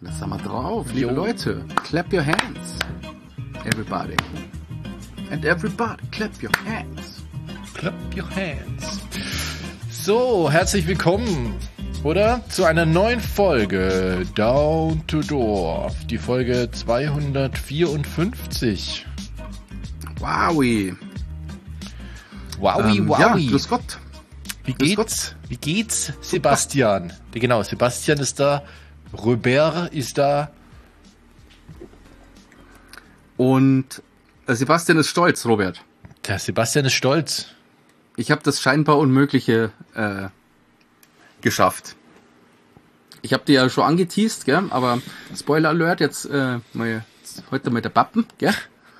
Das haben wir drauf, liebe Leute. Clap your hands. Everybody. And everybody, clap your hands. Clap your hands. So, herzlich willkommen, oder? Zu einer neuen Folge Down to Dorf. Die Folge 254. Wowi. Wowi. Ja, grüß Gott. Wie geht's, Sebastian? Genau, Sebastian ist da. Robert ist da. Und Sebastian ist stolz, Robert. Der Sebastian ist stolz. Ich habe das scheinbar Unmögliche geschafft. Ich habe dir ja schon angeteased, gell? Aber Spoiler Alert, jetzt heute mal der Pappen, gell?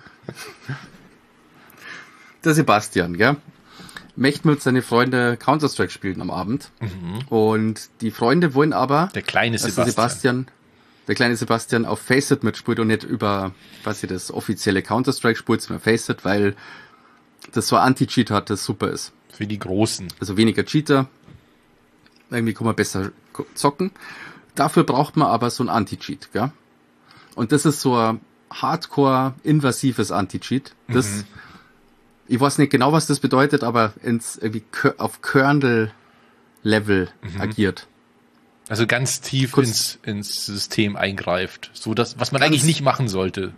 Der Sebastian, gell? Möchte mit seine Freunde Counter-Strike spielen am Abend. Mhm. Und die Freunde wollen aber, der kleine der kleine Sebastian auf Faceit mitspielt und nicht über, was das offizielle Counter-Strike spielt, sondern Faceit, weil das so ein Anti-Cheat hat, das super ist. Für die Großen. Also weniger Cheater. Irgendwie kann man besser zocken. Dafür braucht man aber so ein Anti-Cheat, gell? Und das ist so ein hardcore-invasives Anti-Cheat. Das, ich weiß nicht genau, was das bedeutet, aber irgendwie auf Kernel-Level agiert. Also ganz tief ins System eingreift. So das, was man eigentlich nicht machen sollte.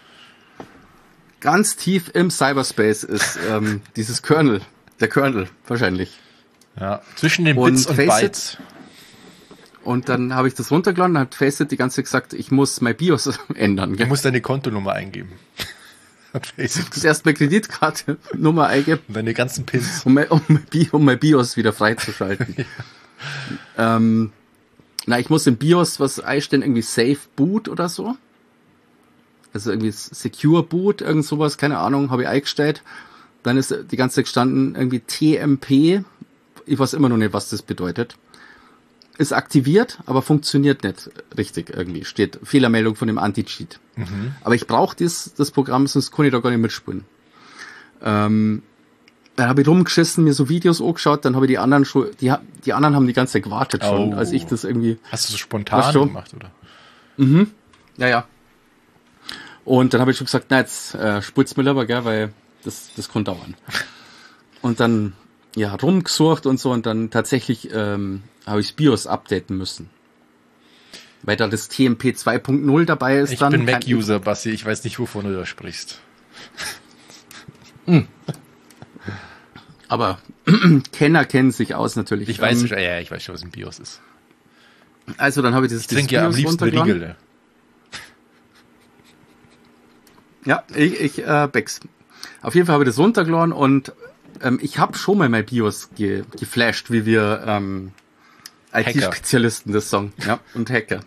Ganz tief im Cyberspace ist dieses Kernel. Der Kernel, wahrscheinlich. Ja, zwischen den Bits und Bytes. Und dann habe ich das runtergeladen, dann hat Faceit die ganze Zeit gesagt, ich muss mein BIOS ändern. Gell? Du musst deine Kontonummer eingeben. Das erst meine Kreditkarte-Nummer eingeben. Und deine ganzen Pins. Um mein BIOS wieder freizuschalten. Ja. Ich muss im BIOS was einstellen, irgendwie Safe Boot oder so. Also irgendwie Secure Boot, irgend sowas, keine Ahnung, habe ich eingestellt. Dann ist die ganze Zeit gestanden irgendwie TMP. Ich weiß immer noch nicht, was das bedeutet. Ist aktiviert, aber funktioniert nicht richtig irgendwie. Steht Fehlermeldung von dem Anti-Cheat. Mhm. Aber ich brauche das Programm, sonst kann ich da gar nicht mitspielen. Dann habe ich rumgeschissen, mir so Videos angeschaut, dann habe ich die anderen schon, die anderen haben die ganze Zeit gewartet schon, als ich das irgendwie... Hast du so spontan gemacht, oder? Mhm, ja. Und dann habe ich schon gesagt, jetzt spult's mir lieber, gell, weil das kann dauern. Und dann, rumgesucht und so und dann tatsächlich habe ich das BIOS updaten müssen. Weil da das TMP 2.0 dabei ist. Ich bin Mac-User, Basti, ich weiß nicht, wovon du da sprichst. Aber Kenner kennen sich aus natürlich. Ich weiß schon, was ein BIOS ist. Also dann habe ich ich trinke ja am liebsten Riegel. Ja, ich Becks. Auf jeden Fall habe ich das runtergeladen und ich habe schon mal mein BIOS geflasht, wie wir IT-Spezialisten das sagen. Ja, und Hacker.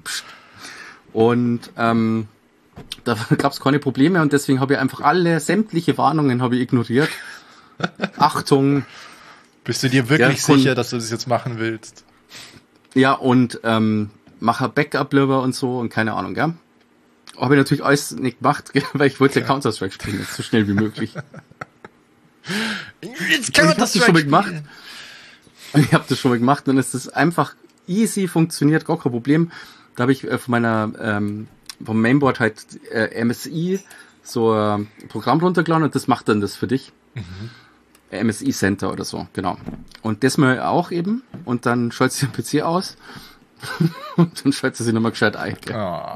Und da gab es keine Probleme und deswegen habe ich einfach sämtliche Warnungen habe ich ignoriert. Achtung. Bist du dir wirklich sicher, dass du das jetzt machen willst? Ja, und mache Backup lieber und so und keine Ahnung, gell? Habe ich natürlich alles nicht gemacht, gell? Weil ich wollte Counter-Strike spielen, so schnell wie möglich. Ich habe das schon mal gemacht. Ich habe das schon mal gemacht und es ist einfach easy, funktioniert, gar kein Problem. Da habe ich von meiner vom Mainboard halt MSI so ein Programm runtergeladen und das macht dann das für dich. MSI Center oder so, genau. Und das mal auch eben und dann schaltet sich den PC aus und dann schaltet sie nochmal gescheit ein. Oh.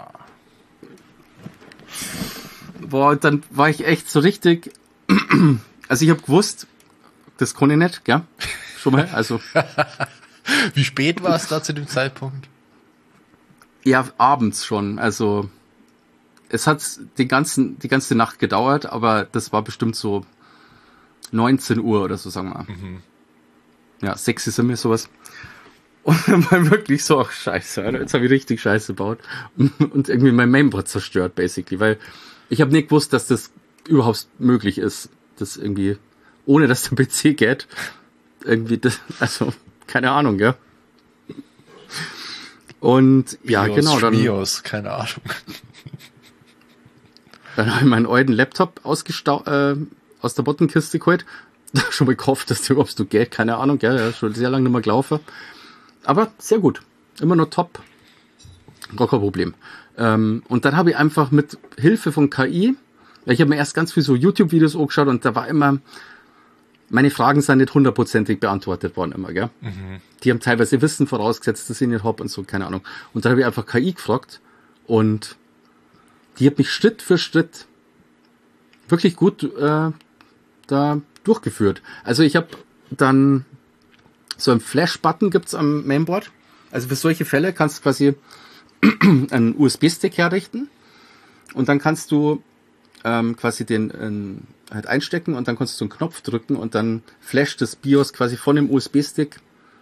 Boah, und dann war ich echt so richtig, also ich habe gewusst, das kann ich nicht, gell? Schon mal, also. Wie spät war es da zu dem Zeitpunkt? Ja, abends schon, also es hat die ganze Nacht gedauert, aber das war bestimmt so 19 Uhr oder so, sagen wir mal. Ja, 6 ist immer sowas. Und dann war wirklich so, ach scheiße, Alter, jetzt habe ich richtig Scheiße gebaut und irgendwie mein Mainboard zerstört, basically, weil ich habe nicht gewusst, dass das überhaupt möglich ist, das irgendwie, ohne dass der PC geht, irgendwie, also, keine Ahnung, gell? Und, ja, genau, dann... BIOS, keine Ahnung. Dann habe ich meinen alten Laptop aus der Bottenkiste geholt, schon mal gehofft, dass der überhaupt so geht, keine Ahnung, gell, ja, schon sehr lange nicht mehr gelaufen. Aber sehr gut, immer noch top. Gar kein Problem. Und dann habe ich einfach mit Hilfe von KI, ich habe mir erst ganz viel so YouTube-Videos angeschaut und da war immer, meine Fragen sind nicht 100%ig beantwortet worden immer, gell? Mhm. Die haben teilweise Wissen vorausgesetzt, das ich nicht hab und so, keine Ahnung. Und dann habe ich einfach KI gefragt und die hat mich Schritt für Schritt wirklich gut da durchgeführt. Also ich habe dann so einen Flash-Button gibt's am Mainboard. Also für solche Fälle kannst du quasi einen USB-Stick herrichten und dann kannst du quasi den halt einstecken und dann kannst du so einen Knopf drücken und dann flasht das BIOS quasi von dem USB-Stick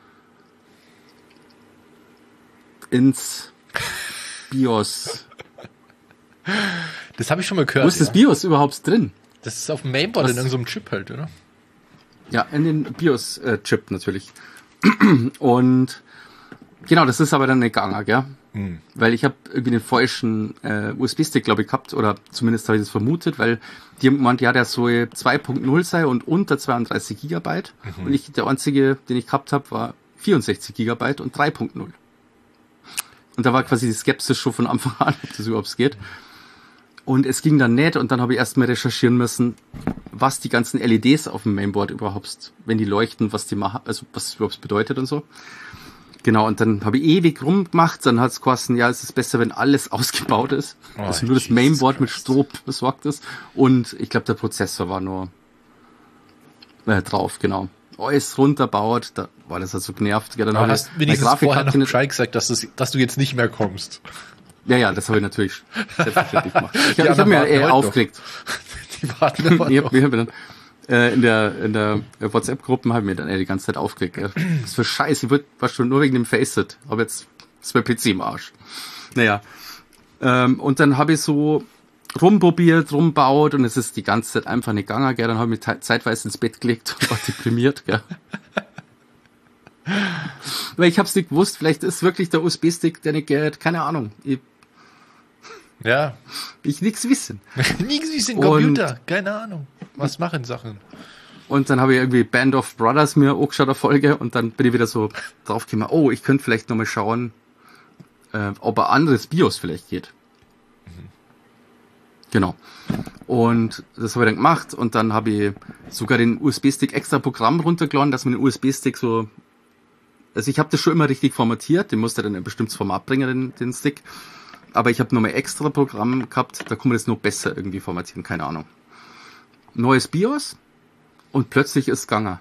ins BIOS. Das habe ich schon mal gehört. Wo ist das BIOS überhaupt drin? Das ist auf dem Mainboard in irgendeinem Chip halt, oder? Ja, in den BIOS-Chip natürlich. Und genau, das ist aber dann nicht gegangen, gell? Weil ich habe irgendwie den falschen USB-Stick, glaube ich, gehabt, oder zumindest habe ich das vermutet, weil die haben gemeint, ja, der soll 2.0 sein und unter 32 Gigabyte. Und der einzige, den ich gehabt habe, war 64 Gigabyte und 3.0. Und da war quasi die Skepsis schon von Anfang an, ob das überhaupt geht. Und es ging dann nicht und dann habe ich erstmal recherchieren müssen, was die ganzen LEDs auf dem Mainboard überhaupt, wenn die leuchten, was die machen, also was es überhaupt bedeutet und so. Genau, und dann habe ich ewig rumgemacht, dann hat es geheißen, ja, es ist besser, wenn alles ausgebaut ist. Oh, also nur das Mainboard mit Strom besorgt ist. Und ich glaube, der Prozessor war nur drauf, genau. Alles runterbaut, da war das halt so genervt. Ja, dann aber hast wenigstens vorher noch Bescheid gesagt, dass du jetzt nicht mehr kommst. Ja, das habe ich natürlich selbstverständlich gemacht. Ich hab mir aufgeregt. Die warten immer noch. In der WhatsApp-Gruppe habe ich mir dann die ganze Zeit aufgeregt. Was für Scheiße, ich war schon nur wegen dem Faceit, aber jetzt ist mein PC im Arsch. Naja, und dann habe ich so rumprobiert, rumbaut und es ist die ganze Zeit einfach nicht gegangen, gell? Dann habe ich mich zeitweise ins Bett gelegt und war deprimiert, gell? Weil ich habe es nicht gewusst, vielleicht ist wirklich der USB-Stick, der nicht geht, keine Ahnung. Ich nix wissen. Nix wissen, Computer, keine Ahnung. Was machen Sachen? Und dann habe ich irgendwie Band of Brothers mir angeschaut, eine Folge, und dann bin ich wieder so draufgekommen, oh, ich könnte vielleicht nochmal schauen, ob ein anderes BIOS vielleicht geht. Genau. Und das habe ich dann gemacht und dann habe ich sogar den USB-Stick extra Programm runtergeladen, dass man den USB-Stick so, also ich habe das schon immer richtig formatiert, den musste dann ein bestimmtes Format bringen, den Stick. Aber ich habe nochmal extra Programm gehabt, da kann man das noch besser irgendwie formatieren, keine Ahnung. Neues BIOS und plötzlich ist es gegangen.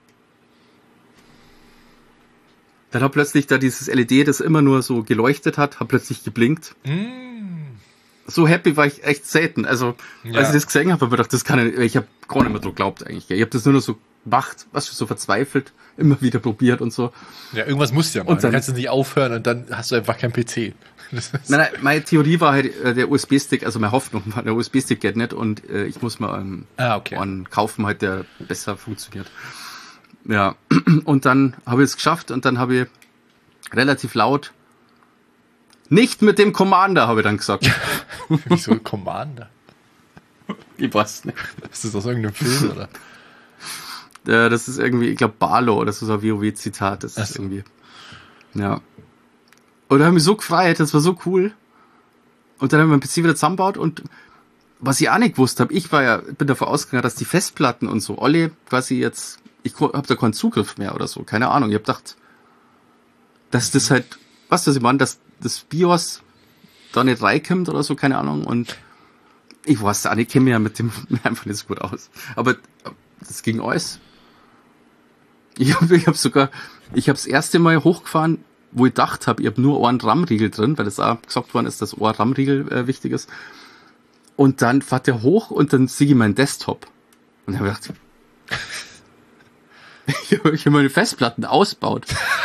Dann hat plötzlich da dieses LED, das immer nur so geleuchtet hat plötzlich geblinkt. So happy war ich echt selten. Also, als ich das gesehen habe ich gedacht, das kann ich habe gar nicht mehr so geglaubt eigentlich. Ich habe das nur noch so gemacht, so verzweifelt, immer wieder probiert und so. Ja, irgendwas musst du ja machen. Dann kannst du nicht aufhören und dann hast du einfach keinen PC. Nein, meine Theorie war halt der USB-Stick, also meine Hoffnung war, der USB-Stick geht nicht und ich muss mal einen kaufen, halt, der besser funktioniert. Ja, und dann habe ich es geschafft und dann habe ich relativ laut nicht mit dem Commander, habe ich dann gesagt. Wieso Commander? Ich weiß nicht. Ist das aus irgendeinem Film, oder? Das ist irgendwie, ich glaube, Barlow, das ist ein WoW-Zitat, das ist irgendwie, ja. Und da haben wir so gefreut, das war so cool. Und dann haben wir den PC wieder zusammengebaut und was ich auch nicht gewusst habe, bin davon ausgegangen, dass die Festplatten und so alle quasi jetzt, ich habe da keinen Zugriff mehr oder so, keine Ahnung. Ich habe gedacht, dass das halt, was ich meine, dass das BIOS da nicht reinkommt oder so, keine Ahnung. Und ich weiß auch nicht, ich kenne mich ja mit dem einfach nicht so gut aus. Aber das ging alles. Ich habe das erste Mal hochgefahren, wo ich gedacht habe, ich habe nur einen RAM-Riegel drin, weil das auch gesagt worden ist, dass ein RAM-Riegel wichtig ist. Und dann fährt der hoch und dann sehe ich meinen Desktop. Und dann habe ich gedacht, ich habe meine Festplatten ausgebaut.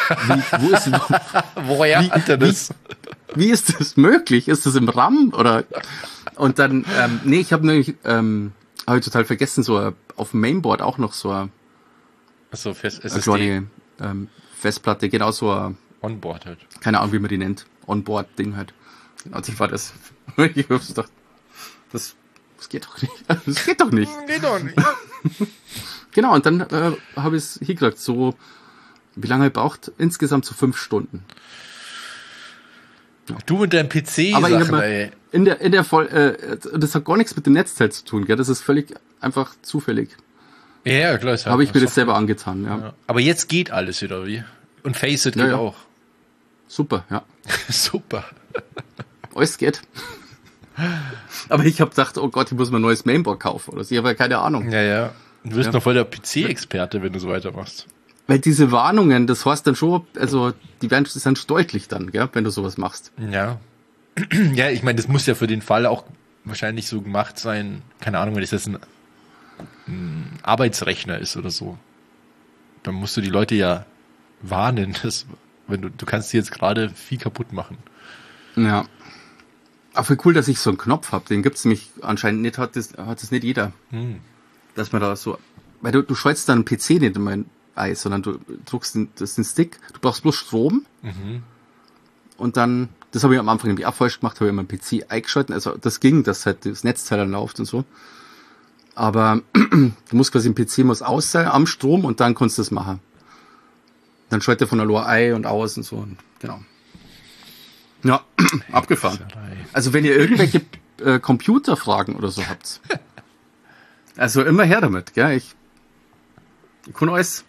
Woher hat er das? Wie ist das möglich? Ist das im RAM? Oder? Und dann, ich habe nämlich, habe ich total vergessen, so auf dem Mainboard auch noch so eine kleine Festplatte, genau so ein Onboard halt. Keine Ahnung, wie man die nennt. Onboard-Ding halt. Also ich war das. Ich hab gedacht, das geht doch nicht. Das geht doch nicht. Geht doch nicht. Genau, und dann habe ich es hingekriegt. So, wie lange ich braucht? Insgesamt so 5 Stunden. Du mit deinem PC Aber Sachen, ey. Das hat gar nichts mit dem Netzteil zu tun, gell? Das ist völlig einfach zufällig. Ja, klar. Habe ich mir das selber angetan, ja. Ja. Aber jetzt geht alles wieder, wie? Und Faceit geht auch. Super, ja. Super. Alles geht. Aber ich habe gedacht, oh Gott, ich muss mir ein neues Mainboard kaufen oder so. Ich habe ja keine Ahnung. Ja. Du wirst noch voll der PC-Experte, wenn du so weitermachst. Weil diese Warnungen, das heißt dann schon, also die werden dann deutlich dann, gell, wenn du sowas machst. Ja. Ja, ich meine, das muss ja für den Fall auch wahrscheinlich so gemacht sein, keine Ahnung, wenn das jetzt ein Arbeitsrechner ist oder so. Dann musst du die Leute ja warnen, dass, wenn du kannst dir jetzt gerade viel kaputt machen. Ja. Aber voll cool, dass ich so einen Knopf habe. Den gibt's nämlich anscheinend nicht, hat das nicht jeder. Dass man da so, weil du schaltest dann einen PC nicht in mein Eis, sondern du drückst den Stick, du brauchst bloß Strom. Und dann, das habe ich am Anfang nämlich auch falsch gemacht, habe ich meinen PC eingeschaltet. Also das ging, dass halt das Netzteil dann läuft und so. Aber du musst quasi, ein PC muss aus sein am Strom und dann kannst du das machen. Dann schaltet er von der Lohr ein und aus und so. Und genau. Ja, abgefahren. Also wenn ihr irgendwelche Computerfragen oder so habt, also immer her damit, gell? Ich kann alles.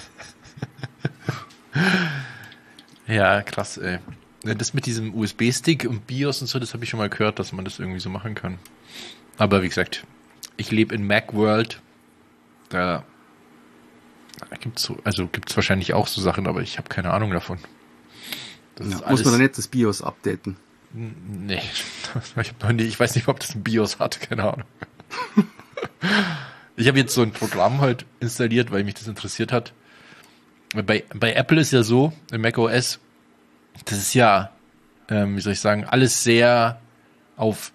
Ja, krass, ey. Das mit diesem USB-Stick und BIOS und so, das habe ich schon mal gehört, dass man das irgendwie so machen kann. Aber wie gesagt, ich lebe in Macworld. Da gibt's wahrscheinlich auch so Sachen, aber ich habe keine Ahnung davon. Muss man da nicht das BIOS updaten? Nee, ich weiß nicht, ob das ein BIOS hat, keine Ahnung. Ich habe jetzt so ein Programm halt installiert, weil mich das interessiert hat. Bei Apple ist ja so, im macOS, das ist ja, wie soll ich sagen, alles sehr auf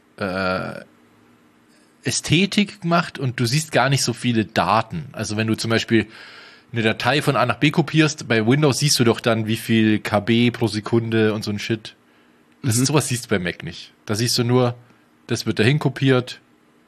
Ästhetik gemacht und du siehst gar nicht so viele Daten. Also wenn du zum Beispiel eine Datei von A nach B kopierst, bei Windows siehst du doch dann, wie viel KB pro Sekunde und so ein Shit. Sowas siehst du bei Mac nicht. Da siehst du nur, das wird dahin kopiert,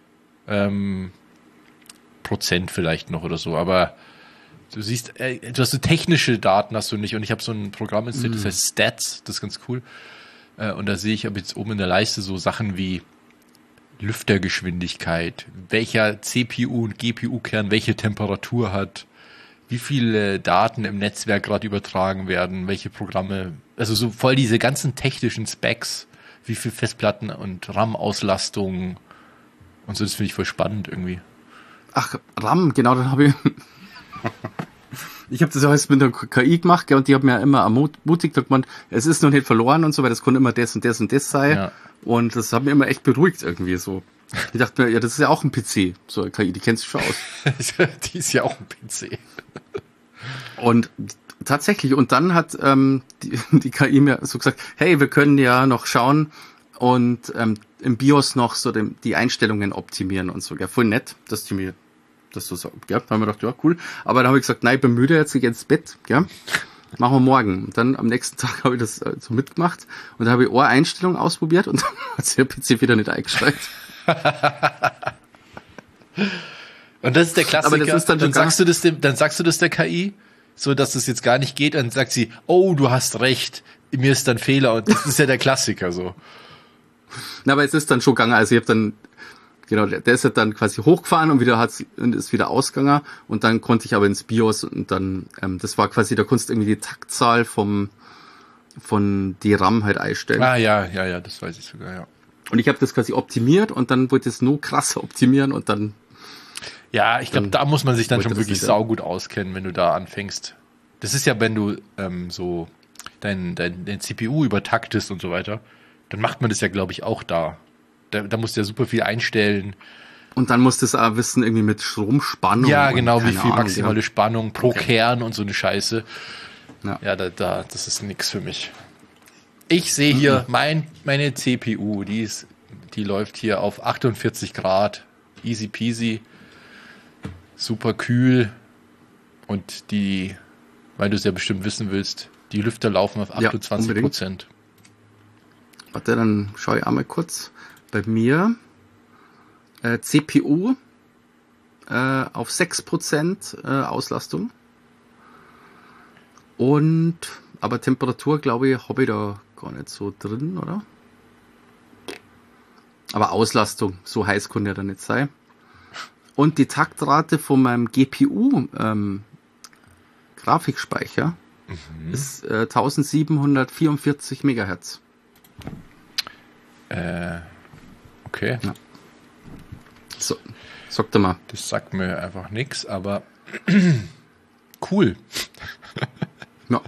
Prozent vielleicht noch oder so, aber du siehst, du hast so technische Daten hast du nicht und ich habe so ein Programm installiert, das heißt Stats, das ist ganz cool. Und da sehe ich aber jetzt oben in der Leiste so Sachen wie Lüftergeschwindigkeit, welcher CPU und GPU-Kern welche Temperatur hat, wie viele Daten im Netzwerk gerade übertragen werden, welche Programme, also so voll diese ganzen technischen Specs, wie viel Festplatten und RAM-Auslastung und so, das finde ich voll spannend irgendwie. Ach, RAM, genau, dann habe ich habe das auch jetzt mit der KI gemacht, und die haben mir ja immer ermutigt, sagt man, es ist noch nicht verloren und so, weil das kann immer das und das und das sein. Ja. Und das hat mir immer echt beruhigt irgendwie so. Ich dachte mir, ja, das ist ja auch ein PC, so eine KI, die kennt sich schon aus. Die ist ja auch ein PC. Und tatsächlich, und dann hat die KI mir so gesagt, hey, wir können ja noch schauen und im BIOS noch so die Einstellungen optimieren und so. Ja, voll nett, dass die mir das so sagen. Ja, da haben wir gedacht, ja, cool. Aber dann habe ich gesagt, nein, ich bin müde, jetzt gehe ich ins Bett. Ja, machen wir morgen. Und dann am nächsten Tag habe ich das so mitgemacht und da habe ich eine Einstellung ausprobiert und dann hat sich der PC wieder nicht eingeschaltet. Und das ist der Klassiker. Aber das ist dann sagst du das der KI, so dass das jetzt gar nicht geht, und dann sagt sie, oh, du hast recht, mir ist dann Fehler, und das ist ja der Klassiker so. Na, aber es ist dann schon gegangen, also ich habe dann, genau, der ist ja dann quasi hochgefahren und ist wieder ausgegangen und dann konnte ich aber ins BIOS und dann, das war quasi, da konntest du irgendwie die Taktzahl von DRAM halt einstellen. Ah, ja, das weiß ich sogar, ja. Und ich habe das quasi optimiert und dann wollte es nur krasser optimieren und dann. Ja, ich glaube, da muss man sich dann schon wirklich saugut auskennen, wenn du da anfängst. Das ist ja, wenn du so dein CPU übertaktest und so weiter, dann macht man das ja, glaube ich, auch da. Da musst du ja super viel einstellen. Und dann musst du es auch wissen, irgendwie mit Stromspannung. Ja, genau, wie viel maximale Spannung pro Kern und so eine Scheiße. Ja, das ist nix für mich. Ich sehe hier meine CPU, die läuft hier auf 48 Grad, easy peasy, super kühl, und weil du es ja bestimmt wissen willst, die Lüfter laufen auf 28%. Warte, dann schaue ich einmal kurz. Bei mir CPU auf 6% Auslastung. Aber Temperatur, glaube ich, habe ich da gar nicht so drin, oder? Aber Auslastung, so heiß kann ja dann nicht sein. Und die Taktrate von meinem GPU Grafikspeicher ist 1744 Megahertz. Okay. Ja. So, sagt er mal. Das sagt mir einfach nichts, aber cool. Ja.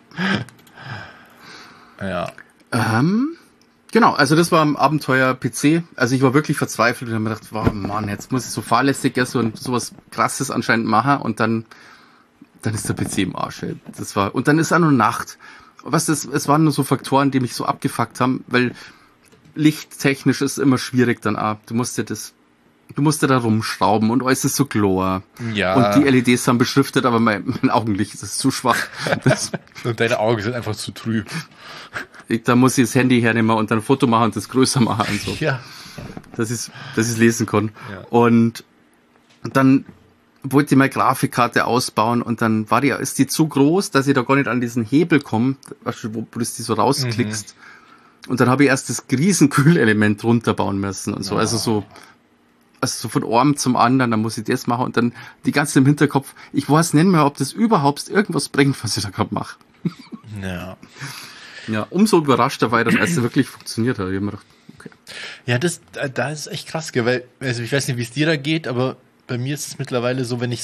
Ja. Genau, also das war ein Abenteuer-PC. Also ich war wirklich verzweifelt und habe mir gedacht, wow, Mann, jetzt muss ich so fahrlässig und sowas Krasses anscheinend machen und dann ist der PC im Arsch. Ey. Und dann ist auch noch Nacht. Es waren nur so Faktoren, die mich so abgefuckt haben, weil lichttechnisch ist immer schwierig dann auch. Du musst ja da rumschrauben und alles ist so klar. Ja. Und die LEDs haben beschriftet, aber mein Augenlicht ist zu schwach. Und deine Augen sind einfach zu trüb. Da muss ich das Handy hernehmen und dann ein Foto machen und das größer machen und so. Ja. Dass ich lesen kann. Ja. Und dann wollte ich meine Grafikkarte ausbauen und dann ist die zu groß, dass ich da gar nicht an diesen Hebel komme, wo du die so rausklickst. Und dann habe ich erst das Riesenkühlelement runterbauen müssen und so. Ja. Also so von einem zum anderen, dann muss ich das machen und dann die ganze im Hinterkopf. Ich weiß nicht mehr, ob das überhaupt irgendwas bringt, was ich da gerade mache. Ja. Ja, umso überraschter war ich dann, als es wirklich funktioniert hat. Ich habe mir gedacht, okay. Ja, da ist echt krass, gell? Weil, also ich weiß nicht, wie es dir da geht, aber bei mir ist es mittlerweile so, wenn ich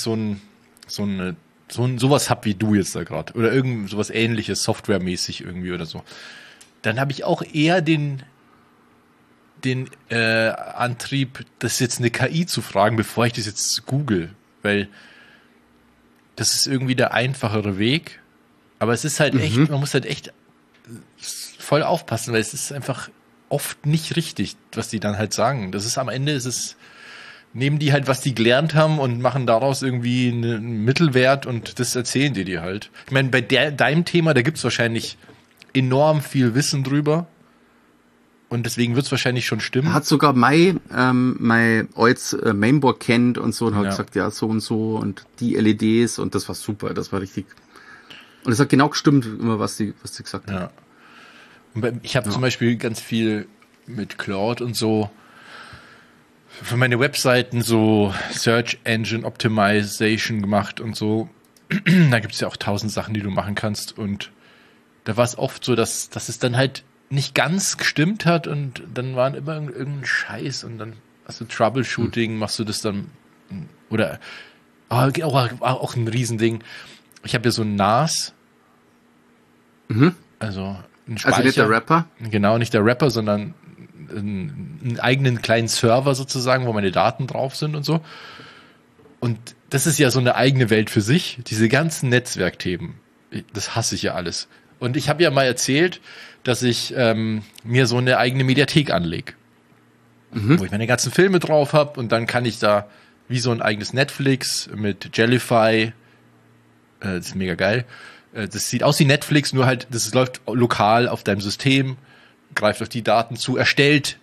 sowas hab wie du jetzt da gerade oder irgend sowas ähnliches, softwaremäßig irgendwie oder so, dann habe ich auch eher den Antrieb, das jetzt eine KI zu fragen, bevor ich das jetzt google, weil das ist irgendwie der einfachere Weg, aber es ist halt echt, man muss halt echt voll aufpassen, weil es ist einfach oft nicht richtig, was die dann halt sagen. Das ist am Ende, nehmen die halt, was die gelernt haben und machen daraus irgendwie einen Mittelwert und das erzählen die dir halt. Ich meine, bei deinem Thema, da gibt's wahrscheinlich enorm viel Wissen drüber und deswegen wird's wahrscheinlich schon stimmen. Hat sogar mein als Mainboard kennt und so und hat gesagt, ja, so und so und die LEDs und das war super, das war richtig. Und es hat genau gestimmt, immer was sie gesagt hat. Ja. Und ich habe zum Beispiel ganz viel mit Claude und so für meine Webseiten so Search Engine Optimization gemacht und so. Da gibt's ja auch 1000 Sachen, die du machen kannst. Und da war es oft so, dass es dann halt nicht ganz gestimmt hat und dann waren immer irgendein Scheiß und dann hast du Troubleshooting, machst du das dann oder auch ein Riesending. Ich habe ja so ein NAS. Also ein Speicher. Also nicht der Rapper? Genau, nicht der Rapper, sondern einen eigenen kleinen Server sozusagen, wo meine Daten drauf sind und so. Und das ist ja so eine eigene Welt für sich. Diese ganzen Netzwerkthemen, das hasse ich ja alles. Und ich habe ja mal erzählt, dass ich mir so eine eigene Mediathek anlege. Wo ich meine ganzen Filme drauf habe und dann kann ich da wie so ein eigenes Netflix mit Jellify, das ist mega geil. Das sieht aus wie Netflix, nur halt, das läuft lokal auf deinem System, greift auf die Daten zu, erstellt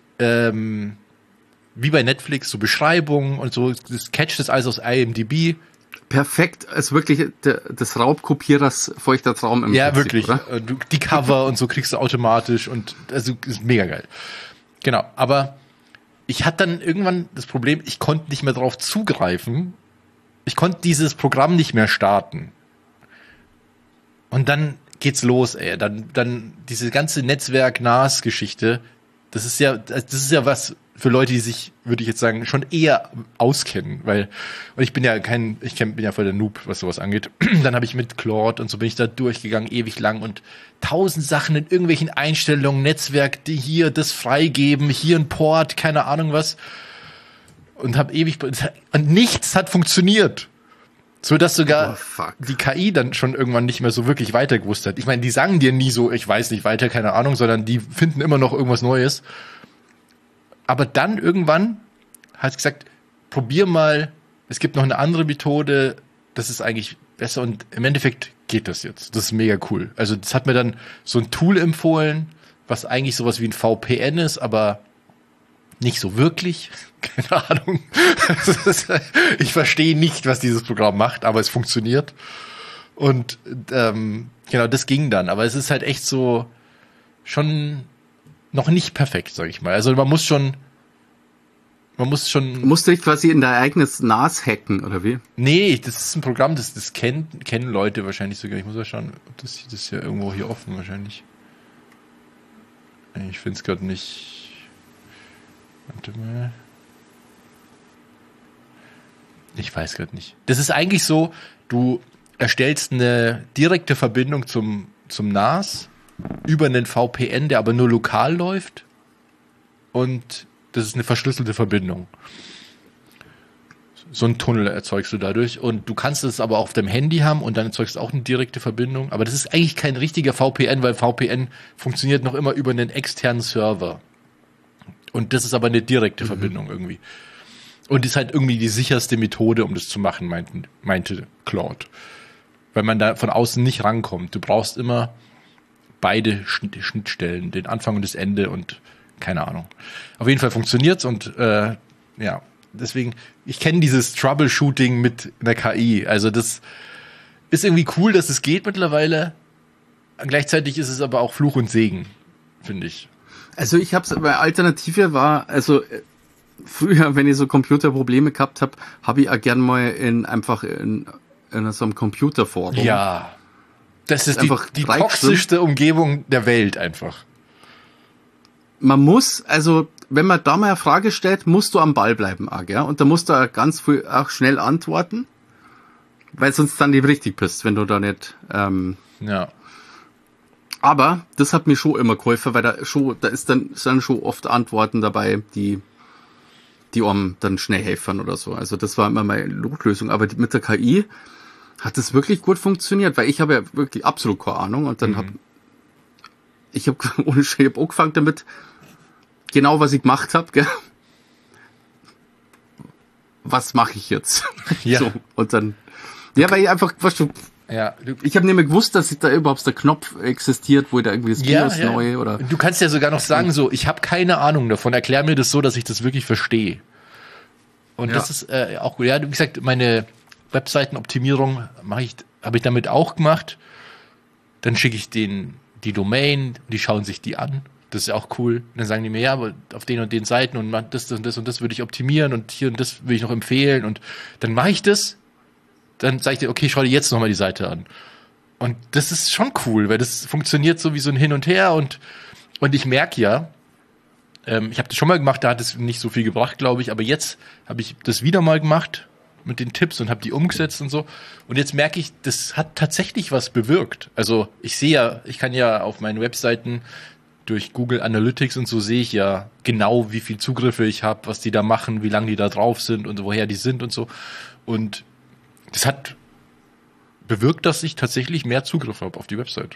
wie bei Netflix so Beschreibungen und so, das catcht das alles aus IMDb. Perfekt, ist wirklich des Raubkopierers feuchter Traum im Ja, Prinzip, wirklich. Oder? Die Cover und so kriegst du automatisch und also ist mega geil. Genau, aber ich hatte dann irgendwann das Problem, ich konnte nicht mehr drauf zugreifen. Ich konnte dieses Programm nicht mehr starten. Und dann geht's los, ey. Dann diese ganze Netzwerk-NAS-Geschichte, das ist ja was für Leute, die sich, würde ich jetzt sagen, schon eher auskennen, weil, und ich bin ja voll der Noob, was sowas angeht. Dann habe ich mit Claude und so bin ich da durchgegangen, ewig lang und 1000 Sachen in irgendwelchen Einstellungen, Netzwerk, die hier das freigeben, hier ein Port, keine Ahnung was. Und und nichts hat funktioniert. So dass sogar die KI dann schon irgendwann nicht mehr so wirklich weiter gewusst hat. Ich meine, die sagen dir nie so, ich weiß nicht weiter, keine Ahnung, sondern die finden immer noch irgendwas Neues. Aber dann irgendwann hat es gesagt, probier mal, es gibt noch eine andere Methode, das ist eigentlich besser und im Endeffekt geht das jetzt. Das ist mega cool. Also das hat mir dann so ein Tool empfohlen, was eigentlich sowas wie ein VPN ist, aber nicht so wirklich. Keine Ahnung. Ich verstehe nicht, was dieses Programm macht, aber es funktioniert. Und genau, das ging dann. Aber es ist halt echt so, schon noch nicht perfekt, sag ich mal. Also man muss schon. Musst du dich quasi in dein eigenes NAS hacken, oder wie? Nee, das ist ein Programm, das kennen Leute wahrscheinlich sogar. Ich muss mal schauen, das ist ja irgendwo hier offen wahrscheinlich. Ich finde es gerade nicht. Warte mal. Ich weiß gerade nicht. Das ist eigentlich so, du erstellst eine direkte Verbindung zum NAS über einen VPN, der aber nur lokal läuft. Und das ist eine verschlüsselte Verbindung. So einen Tunnel erzeugst du dadurch. Und du kannst es aber auch auf deinem Handy haben und dann erzeugst du auch eine direkte Verbindung. Aber das ist eigentlich kein richtiger VPN, weil VPN funktioniert noch immer über einen externen Server. Und das ist aber eine direkte Verbindung irgendwie. Und ist halt irgendwie die sicherste Methode, um das zu machen, meinte Claude. Weil man da von außen nicht rankommt. Du brauchst immer beide Schnittstellen, den Anfang und das Ende und keine Ahnung. Auf jeden Fall funktioniert's und ja, deswegen, ich kenne dieses Troubleshooting mit einer KI. Also das ist irgendwie cool, dass es geht mittlerweile. Gleichzeitig ist es aber auch Fluch und Segen, finde ich. Also ich habe es, bei Alternative war, also früher, wenn ich so Computerprobleme gehabt habe, habe ich auch gern mal in so einem Computerforum. Ja, das ist die toxischste Umgebung der Welt einfach. Man muss, also wenn man da mal eine Frage stellt, musst du am Ball bleiben, gell? Und da musst du ganz viel auch schnell antworten, weil sonst dann nicht richtig bist, wenn du da nicht. Ja. Aber das hat mir schon immer geholfen, weil da ist dann schon oft Antworten dabei, die einem dann schnell helfen oder so. Also das war immer meine Notlösung. Aber mit der KI hat das wirklich gut funktioniert, weil ich habe ja wirklich absolut keine Ahnung und dann ich habe angefangen damit, genau was ich gemacht habe, gell? Was mache ich jetzt? Ja. So, und dann, ja, weil ich einfach, weißt du, ja, ich habe nicht mehr gewusst, dass da überhaupt der Knopf existiert, wo da irgendwie das BIOS neu oder. Du kannst ja sogar noch sagen, so, ich habe keine Ahnung davon, erklär mir das so, dass ich das wirklich verstehe. Und das ist auch gut. Ja, wie gesagt, meine Webseitenoptimierung habe ich damit auch gemacht. Dann schicke ich denen die Domain, die schauen sich die an. Das ist ja auch cool. Und dann sagen die mir, ja, aber auf den und den Seiten und das und das und das würde ich optimieren und hier und das würde ich noch empfehlen. Und dann mache ich das. Dann sage ich dir, okay, schau dir jetzt nochmal die Seite an. Und das ist schon cool, weil das funktioniert so wie so ein Hin und Her. Und ich merke ja, ich habe das schon mal gemacht, da hat es nicht so viel gebracht, glaube ich. Aber jetzt habe ich das wieder mal gemacht mit den Tipps und habe die umgesetzt und so. Und jetzt merke ich, das hat tatsächlich was bewirkt. Also ich kann ja auf meinen Webseiten durch Google Analytics und so sehe ich ja genau, wie viel Zugriffe ich habe, was die da machen, wie lange die da drauf sind und woher die sind und so. Und das hat bewirkt, dass ich tatsächlich mehr Zugriff habe auf die Website.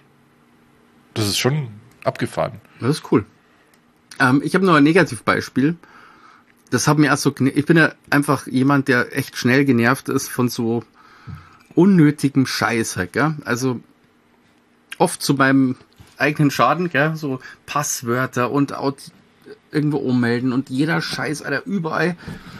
Das ist schon abgefahren. Das ist cool. Ich habe noch ein Negativbeispiel. Das hat mir erst so, ich bin ja einfach jemand, der echt schnell genervt ist von so unnötigem Scheiß, gell? Also oft zu meinem eigenen Schaden, gell? So Passwörter und irgendwo ummelden und jeder Scheiß, Alter, überall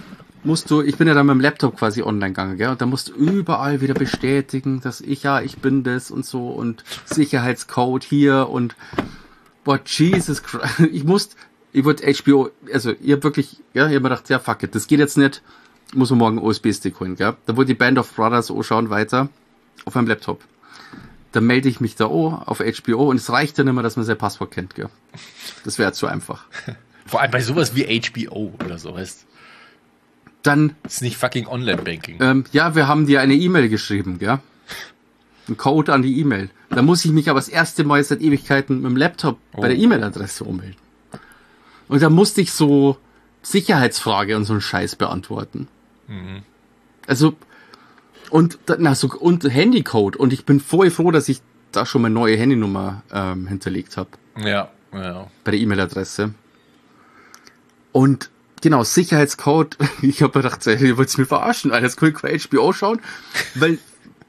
ich bin ja dann mit dem Laptop quasi online gegangen, gell? Und da musst du überall wieder bestätigen, dass ich bin das und so und Sicherheitscode hier und boah, Jesus Christ, ich wollte HBO, also ich hab wirklich, ja, ich hab mir gedacht, ja, fuck it, das geht jetzt nicht, muss man morgen USB-Stick holen, gell? Da wollte die Band of Brothers anschauen weiter auf meinem Laptop. Da melde ich mich da auf HBO und es reicht ja nicht mehr, dass man sein Passwort kennt, gell? Das wäre zu einfach. Vor allem bei sowas wie HBO oder so, weißt. Dann. Das ist nicht fucking Online-Banking. Ja, wir haben dir eine E-Mail geschrieben, gell? Ein Code an die E-Mail. Da muss ich mich aber das erste Mal seit Ewigkeiten mit dem Laptop bei der E-Mail-Adresse ummelden. Und da musste ich so Sicherheitsfrage und so einen Scheiß beantworten. Mhm. Also, und Handycode. Und ich bin voll froh, dass ich da schon meine neue Handynummer hinterlegt habe. Ja. Bei der E-Mail-Adresse. Und genau, Sicherheitscode. Ich habe gedacht, ihr wollt mir verarschen, Alter. Jetzt kann ich bei HBO schauen, weil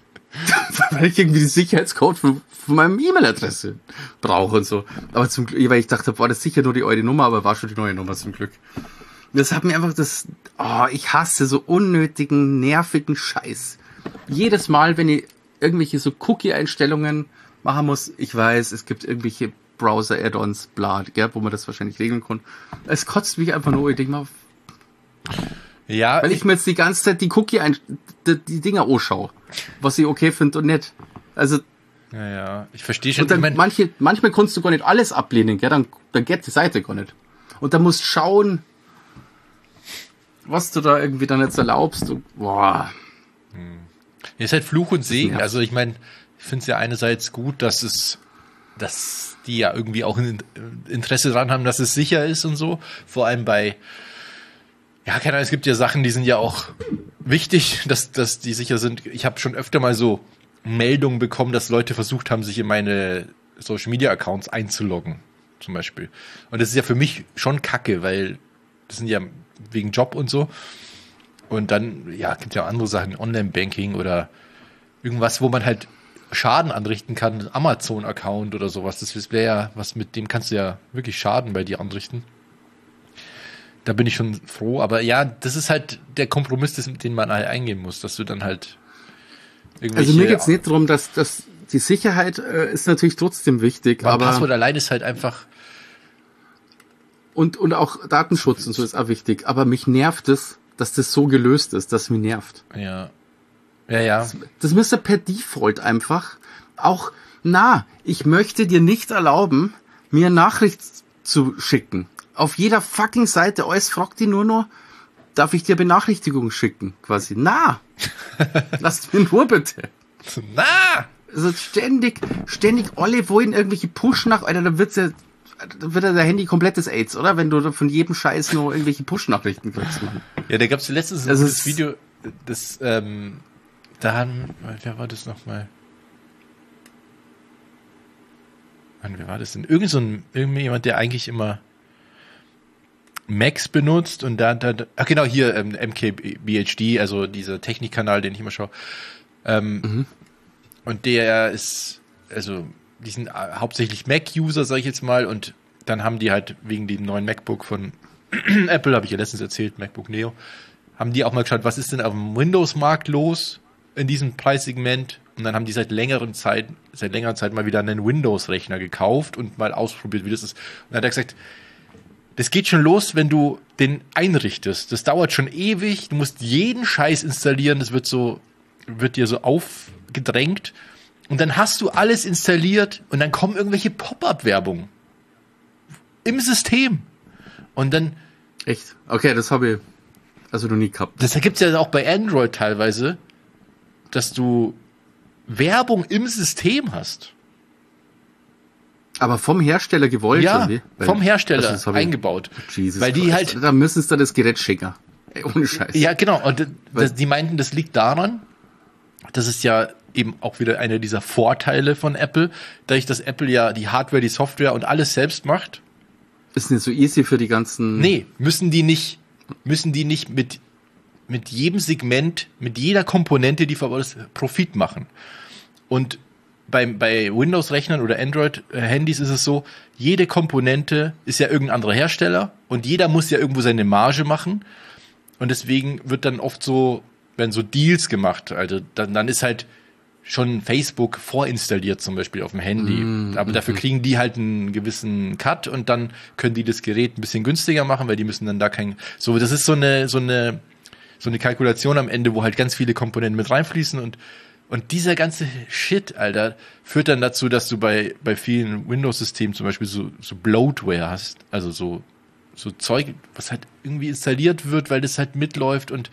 ich irgendwie den Sicherheitscode von meinem E-Mail-Adresse brauche und so. Aber zum Glück, weil ich dachte, boah, das ist sicher nur die alte Nummer, aber war schon die neue Nummer zum Glück. Das hat mir einfach ich hasse so unnötigen, nervigen Scheiß. Jedes Mal, wenn ich irgendwelche so Cookie-Einstellungen machen muss, ich weiß, es gibt irgendwelche Webbrowser-Add-ons, bla, gell, wo man das wahrscheinlich regeln kann. Es kotzt mich einfach nur, ich denke mal, ja, weil ich mir jetzt die ganze Zeit die die Dinger anschaue, was ich okay finde und nicht. Also, ja, ich verstehe schon. Und dann manchmal kannst du gar nicht alles ablehnen, gell, dann geht die Seite gar nicht. Und dann musst du schauen, was du da irgendwie dann jetzt erlaubst. Und, boah. Hier ist halt Fluch und Segen. Also ich meine, ich finde es ja einerseits gut, dass die ja irgendwie auch ein Interesse daran haben, dass es sicher ist und so. Vor allem bei, ja, keine Ahnung, es gibt ja Sachen, die sind ja auch wichtig, dass die sicher sind. Ich habe schon öfter mal so Meldungen bekommen, dass Leute versucht haben, sich in meine Social Media Accounts einzuloggen, zum Beispiel. Und das ist ja für mich schon Kacke, weil das sind ja wegen Job und so. Und dann, ja, gibt ja andere Sachen, Online-Banking oder irgendwas, wo man halt Schaden anrichten kann, Amazon-Account oder sowas. Das wäre ja was, mit dem kannst du ja wirklich Schaden bei dir anrichten. Da bin ich schon froh. Aber ja, das ist halt der Kompromiss, den man halt eingehen muss, dass du dann halt also mir geht's nicht darum, dass die Sicherheit ist natürlich trotzdem wichtig, aber Passwort allein ist halt einfach und auch Datenschutz und so ist auch wichtig, aber mich nervt es, dass das so gelöst ist, dass mich nervt. Ja. Das müsste per Default einfach auch, ich möchte dir nicht erlauben, mir eine Nachricht zu schicken. Auf jeder fucking Seite, alles fragt die nur noch, darf ich dir Benachrichtigungen schicken? Quasi, lasst mich in Ruhe, bitte. Also ständig alle wollen irgendwelche Alter, da wird ja der Handy komplettes AIDS, oder? Wenn du von jedem Scheiß nur irgendwelche Push-Nachrichten kriegst. Mann. Ja, da gab's letztens ein gutes Video, das, wer war das nochmal? Mann, wer war das denn? Irgendjemand, der eigentlich immer Macs benutzt und genau, hier, MKBHD, also dieser Technikkanal, den ich immer schaue. Und der ist, also, die sind hauptsächlich Mac-User, sag ich jetzt mal, und dann haben die halt wegen dem neuen MacBook von Apple, habe ich ja letztens erzählt, MacBook Neo, haben die auch mal geschaut, was ist denn auf dem Windows-Markt los in diesem Preissegment, und dann haben die seit längerer Zeit mal wieder einen Windows-Rechner gekauft und mal ausprobiert, wie das ist. Und dann hat er gesagt, das geht schon los, wenn du den einrichtest. Das dauert schon ewig, du musst jeden Scheiß installieren, das wird dir so aufgedrängt. Und dann hast du alles installiert und dann kommen irgendwelche Pop-up-Werbungen im System. Und dann... Echt? Okay, das habe ich also noch nie gehabt. Das gibt's ja auch bei Android teilweise, dass du Werbung im System hast. Aber vom Hersteller gewollt? Ja, oder wie? vom Hersteller eingebaut. Jesus weil die Christ. halt... Da müssen sie das Gerät schicken. Ey, ohne Scheiß. Ja, genau. Und die meinten, das liegt daran, das ist ja eben auch wieder einer dieser Vorteile von Apple, dadurch, dass Apple ja die Hardware, die Software und alles selbst macht. Ist nicht so easy für die ganzen... Nee, müssen die nicht mit jedem Segment, mit jeder Komponente, die verbaut ist, Profit machen. Und bei Windows-Rechnern oder Android-Handys ist es so, jede Komponente ist ja irgendein anderer Hersteller und jeder muss ja irgendwo seine Marge machen. Und deswegen wird dann oft werden so Deals gemacht. Also dann ist halt schon Facebook vorinstalliert, zum Beispiel auf dem Handy. Aber dafür kriegen die halt einen gewissen Cut und dann können die das Gerät ein bisschen günstiger machen, weil die müssen dann da das ist so eine Kalkulation am Ende, wo halt ganz viele Komponenten mit reinfließen und dieser ganze Shit, Alter, führt dann dazu, dass du bei vielen Windows-Systemen zum Beispiel so Bloatware hast, also so Zeug, was halt irgendwie installiert wird, weil das halt mitläuft und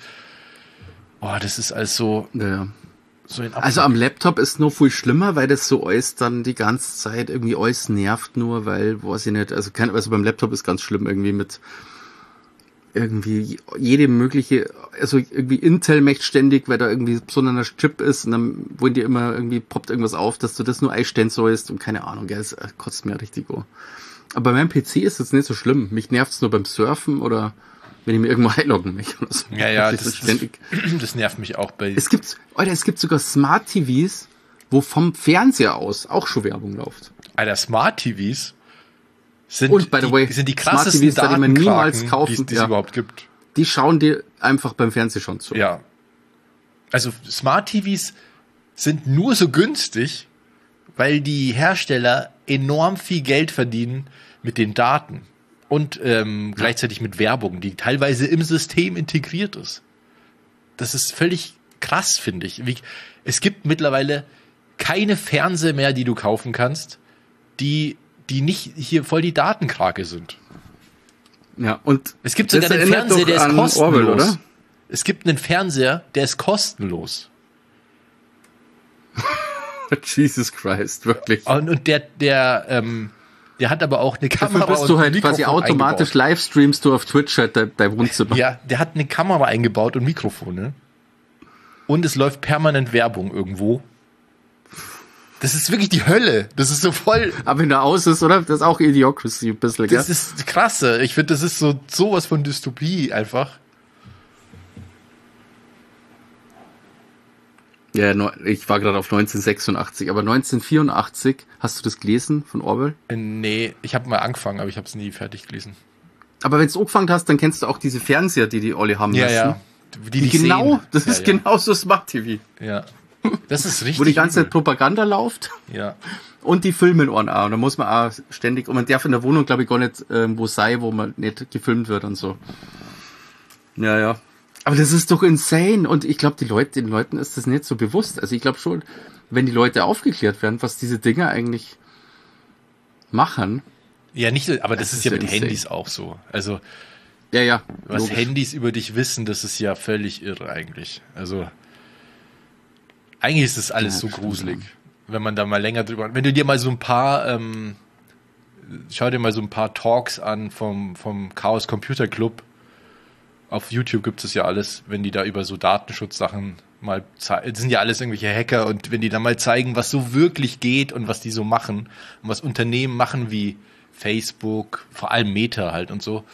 das ist alles so... Ja. Also am Laptop ist noch viel schlimmer, weil das so alles dann die ganze Zeit irgendwie alles nervt nur, weil, weiß ich nicht, also beim Laptop ist ganz schlimm irgendwie mit irgendwie jede mögliche, also irgendwie Intel macht ständig, weil da irgendwie so ein Chip ist und dann wollen die immer irgendwie, poppt irgendwas auf, dass du das nur einstellen sollst und keine Ahnung, das kotzt mir richtig an. Aber bei meinem PC ist das nicht so schlimm. Mich nervt's nur beim Surfen oder wenn ich mir irgendwo einloggen möchte oder so. Ja, das nervt mich auch bei... Es gibt sogar Smart TVs, wo vom Fernseher aus auch schon Werbung läuft. Alter, Smart TVs sind die krassesten Smart TVs, die man niemals kaufen, die es überhaupt gibt. Die schauen dir einfach beim Fernsehschauen zu. Ja. Also Smart TVs sind nur so günstig, weil die Hersteller enorm viel Geld verdienen mit den Daten und gleichzeitig mit Werbung, die teilweise im System integriert ist. Das ist völlig krass, finde ich. Es gibt mittlerweile keine Fernseher mehr, die du kaufen kannst, die nicht hier voll die Datenkrake sind. Ja, und es gibt sogar einen Fernseher, der ist kostenlos. Orwell, oder? Es gibt einen Fernseher, der ist kostenlos. Jesus Christ, wirklich. Und der hat aber auch eine Kamera. Dafür bist du halt quasi automatisch eingebaut. Livestreamst du auf Twitch halt dein Wohnzimmer. Ja, der hat eine Kamera eingebaut und Mikrofone. Und es läuft permanent Werbung irgendwo. Das ist wirklich die Hölle. Das ist so voll. Aber wenn er aus ist, oder? Das ist auch Idiocracy ein bisschen, gell? Das ist krasse. Ich finde, das ist sowas von Dystopie einfach. Ja, ich war gerade auf 1986, aber 1984, hast du das gelesen von Orwell? Nee, ich habe mal angefangen, aber ich habe es nie fertig gelesen. Aber wenn du angefangen hast, dann kennst du auch diese Fernseher, die alle haben lassen. Ja, die genau, sehen. Das ist genau so Smart TV. Ja. Das ist richtig. Wo die ganze Zeit Propaganda läuft. Ja. Und die filmen auch. Und da muss man auch ständig, und man darf in der Wohnung, glaube ich, gar nicht wo sein, wo man nicht gefilmt wird und so. Ja. Aber das ist doch insane. Und ich glaube, den Leuten ist das nicht so bewusst. Also ich glaube schon, wenn die Leute aufgeklärt werden, was diese Dinger eigentlich machen. Ja, nicht so, aber das ist ja mit insane. Handys auch so. Also, ja. Was logisch. Handys über dich wissen, das ist ja völlig irre eigentlich. Also, eigentlich ist das alles so gruselig. Wenn man da mal länger drüber, wenn du dir mal so ein paar, schau dir mal so ein paar Talks an vom Chaos Computer Club. Auf YouTube gibt es ja alles, wenn die da über so Datenschutzsachen mal zeigen. Das sind ja alles irgendwelche Hacker und wenn die da mal zeigen, was so wirklich geht und was die so machen und was Unternehmen machen wie Facebook, vor allem Meta halt und so,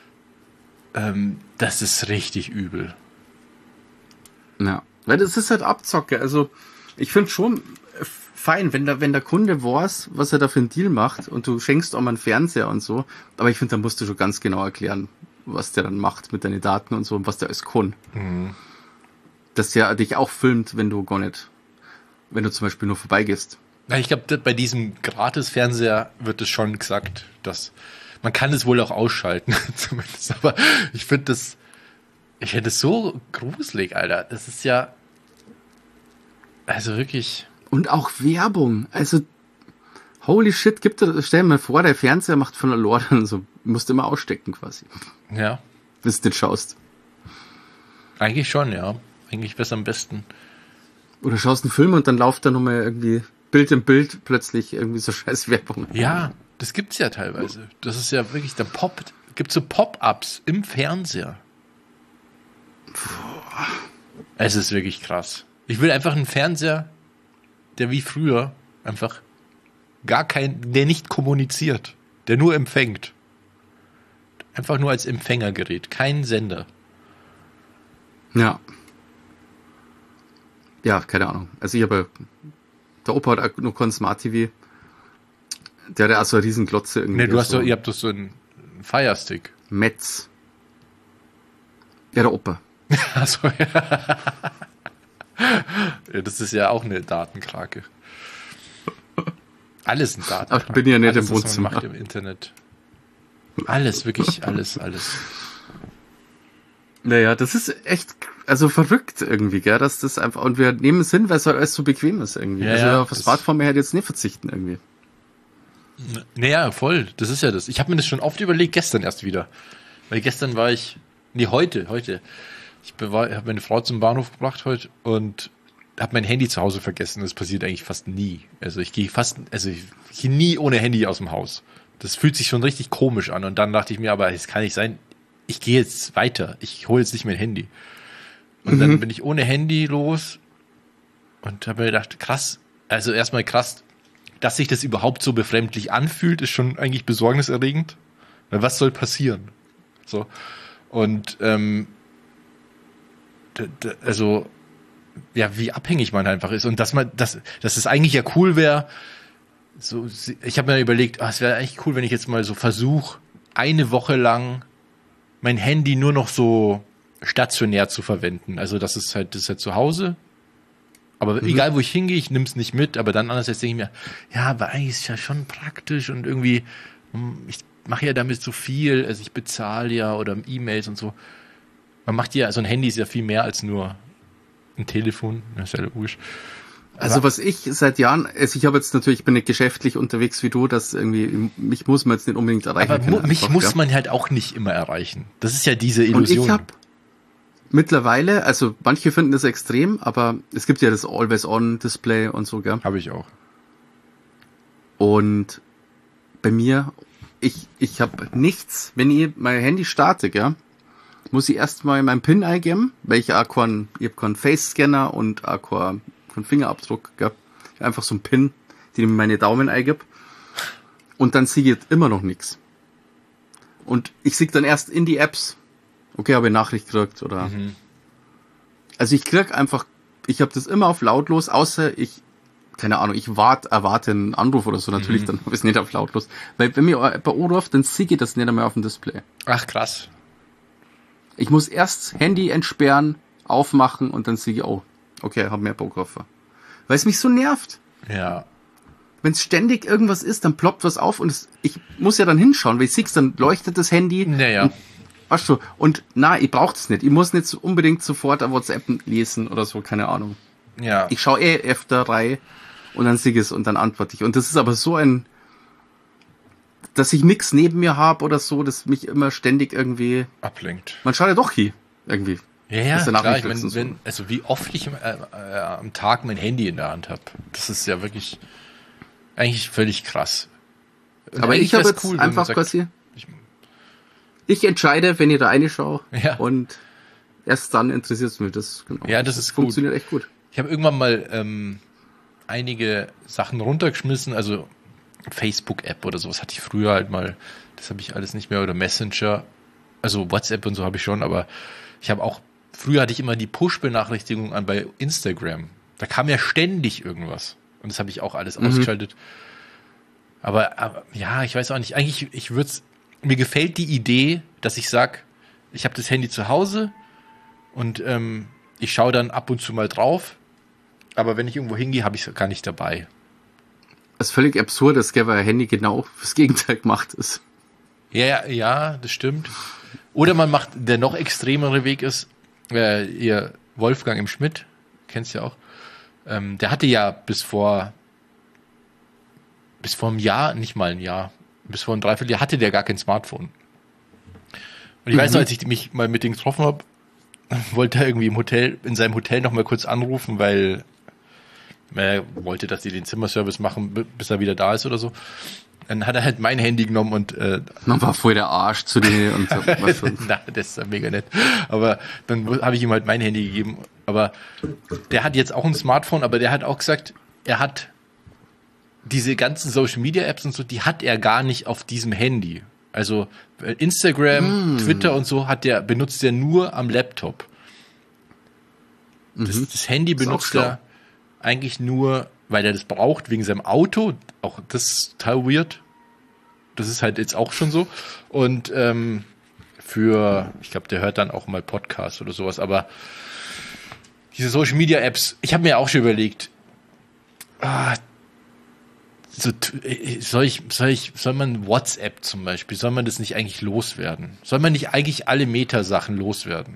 das ist richtig übel. Ja, weil das ist halt Abzocke. Also ich finde schon fein, wenn der Kunde weiß, was er da für einen Deal macht und du schenkst auch mal einen Fernseher und so, aber ich finde, da musst du schon ganz genau erklären, was der dann macht mit deinen Daten und so und was der alles kann. Mhm. Dass der dich auch filmt, wenn du zum Beispiel nur vorbeigehst. Ja, ich glaube, bei diesem Gratis-Fernseher wird es schon gesagt, dass man kann es wohl auch ausschalten, zumindest. Aber ich finde das so gruselig, Alter. Das ist ja, also wirklich. Und auch Werbung. Also, holy shit, stell dir mal vor, der Fernseher macht von der Lorde und so. Musst du immer ausstecken quasi. Ja. Bis du nicht schaust. Eigentlich schon, ja. Eigentlich wäre es am besten. Oder schaust einen Film und dann läuft da nochmal irgendwie Bild im Bild plötzlich irgendwie so scheiß Werbung. Ja, das gibt's ja teilweise. Das ist ja wirklich, gibt's so Pop-Ups im Fernseher. Es ist wirklich krass. Ich will einfach einen Fernseher, der wie früher einfach der nicht kommuniziert, der nur empfängt. Einfach nur als Empfängergerät, kein Sender. Ja. Ja, keine Ahnung. Also der Opa hat nur kein Smart TV. Der hat auch so eine riesen Glotze irgendwie. Nee, ihr habt doch so einen Firestick. Metz. Ja, der Opa. Achso, ja. Ja, das ist ja auch eine Datenkrake. Alles ein Datenkrake. Ach, ich bin ja nicht alles, im Wohnzimmer. Was man macht im Internet. Alles, wirklich alles. Naja, das ist echt, also verrückt irgendwie, gell, dass das einfach, und wir nehmen es hin, weil es halt alles so bequem ist irgendwie. Ja, also auf das Smartphone her jetzt nicht verzichten irgendwie. Naja, voll, das ist ja das. Ich habe mir das schon oft überlegt, gestern erst wieder. Weil gestern war ich, heute. Ich habe meine Frau zum Bahnhof gebracht heute und habe mein Handy zu Hause vergessen. Das passiert eigentlich fast nie. Also ich gehe nie ohne Handy aus dem Haus. Das fühlt sich schon richtig komisch an. Und dann dachte ich mir, aber es kann nicht sein, ich gehe jetzt weiter. Ich hole jetzt nicht mein Handy. Und dann bin ich ohne Handy los und habe mir gedacht, krass, also erstmal krass, dass sich das überhaupt so befremdlich anfühlt, ist schon eigentlich besorgniserregend. Weil was soll passieren? So. Und also ja, wie abhängig man einfach ist. Und dass es eigentlich ja cool wäre, so, ich habe mir überlegt, es wäre eigentlich cool, wenn ich jetzt mal so versuche, eine Woche lang mein Handy nur noch so stationär zu verwenden. Also das ist halt zu Hause Aber egal, wo ich hingehe, ich nehme es nicht mit. Aber dann andererseits denke ich mir, ja, aber eigentlich ist es ja schon praktisch und irgendwie, ich mache ja damit so viel, also ich bezahle ja oder E-Mails und so. Man macht ja, so ein Handy ist ja viel mehr als nur ein Telefon. Das ist ja logisch. Also was ich seit Jahren, also ich habe jetzt natürlich, ich bin nicht geschäftlich unterwegs wie du, dass irgendwie, mich muss man jetzt nicht unbedingt erreichen. Aber mich muss man halt auch nicht immer erreichen. Das ist ja diese Illusion. Und ich habe mittlerweile, also manche finden das extrem, aber es gibt ja das Always-On-Display und so, gell? Habe ich auch. Und bei mir, ich habe nichts, wenn ich mein Handy starte, gell, muss ich erstmal meinen PIN eingeben, weil ich habe keinen Face-Scanner und auch keinen Fingerabdruck, gell? Einfach so ein PIN, den ich mit meine Daumen eingebe. Und dann sehe ich immer noch nichts. Und ich sehe dann erst in die Apps, okay, habe ich Nachricht gekriegt oder. Also ich krieg einfach, ich habe das immer auf lautlos, außer ich, keine Ahnung, ich erwarte einen Anruf oder so, natürlich, dann habe ich es nicht auf lautlos. Weil wenn mir jemand anruft, dann sehe ich das nicht einmal auf dem Display. Ach, krass. Ich muss erst Handy entsperren, aufmachen und dann sehe ich, oh, okay, habe mehr Bock drauf. Weil es mich so nervt. Ja. Wenn es ständig irgendwas ist, dann ploppt was auf und ich muss ja dann hinschauen, weil ich sehe, dann leuchtet das Handy. Naja. Weißt du, und ich brauche das nicht. Ich muss nicht unbedingt sofort auf WhatsApp lesen oder so, keine Ahnung. Ja. Ich schaue öfter rein und dann sehe ich es und dann antworte ich. Und das ist aber so dass ich nichts neben mir habe oder so, dass mich immer ständig irgendwie ablenkt. Man schaut ja doch hier irgendwie. Ja, klar, ich meine, also wie oft ich am Tag mein Handy in der Hand habe, das ist ja wirklich eigentlich völlig krass. Und aber ich habe jetzt cool, einfach quasi, ich entscheide, wenn ich da reinschaue und erst dann interessiert es mich das. Genau. Ja, das funktioniert echt gut. Ich habe irgendwann mal einige Sachen runtergeschmissen, also Facebook-App oder sowas hatte ich früher halt mal, das habe ich alles nicht mehr, oder Messenger, also WhatsApp und so habe ich schon, aber ich habe auch, früher hatte ich immer die Push-Benachrichtigung an bei Instagram, da kam ja ständig irgendwas und das habe ich auch alles ausgeschaltet, aber ja, ich weiß auch nicht, eigentlich, mir gefällt die Idee, dass ich sage, ich habe das Handy zu Hause und ich schaue dann ab und zu mal drauf, aber wenn ich irgendwo hingehe, habe ich es gar nicht dabei. Das ist völlig absurd, dass ein Handy genau fürs Gegenteil gemacht ist. Ja, das stimmt. Oder man macht, der noch extremere Weg ist, ihr Wolfgang im Schmidt, kennst du ja auch, der hatte ja bis vor einem Jahr, nicht mal ein Jahr, bis vor einem Dreivierteljahr hatte der gar kein Smartphone. Und ich weiß noch, als ich mich mal mit dem getroffen habe, wollte er irgendwie in seinem Hotel noch mal kurz anrufen, weil er wollte, dass die den Zimmerservice machen, bis er wieder da ist oder so. Dann hat er halt mein Handy genommen und man war voll der Arsch zu dir und so. Na, das ist ja mega nett. Aber dann habe ich ihm halt mein Handy gegeben. Aber der hat jetzt auch ein Smartphone, aber der hat auch gesagt, er hat diese ganzen Social Media Apps und so, die hat er gar nicht auf diesem Handy. Also Instagram, Twitter und so benutzt er nur am Laptop. Das Handy benutzt er eigentlich nur, weil er das braucht, wegen seinem Auto. Auch das ist total weird. Das ist halt jetzt auch schon so. Und ich glaube, der hört dann auch mal Podcasts oder sowas. Aber diese Social Media Apps, ich habe mir auch schon überlegt, soll man WhatsApp zum Beispiel, soll man das nicht eigentlich loswerden? Soll man nicht eigentlich alle Meta-Sachen loswerden?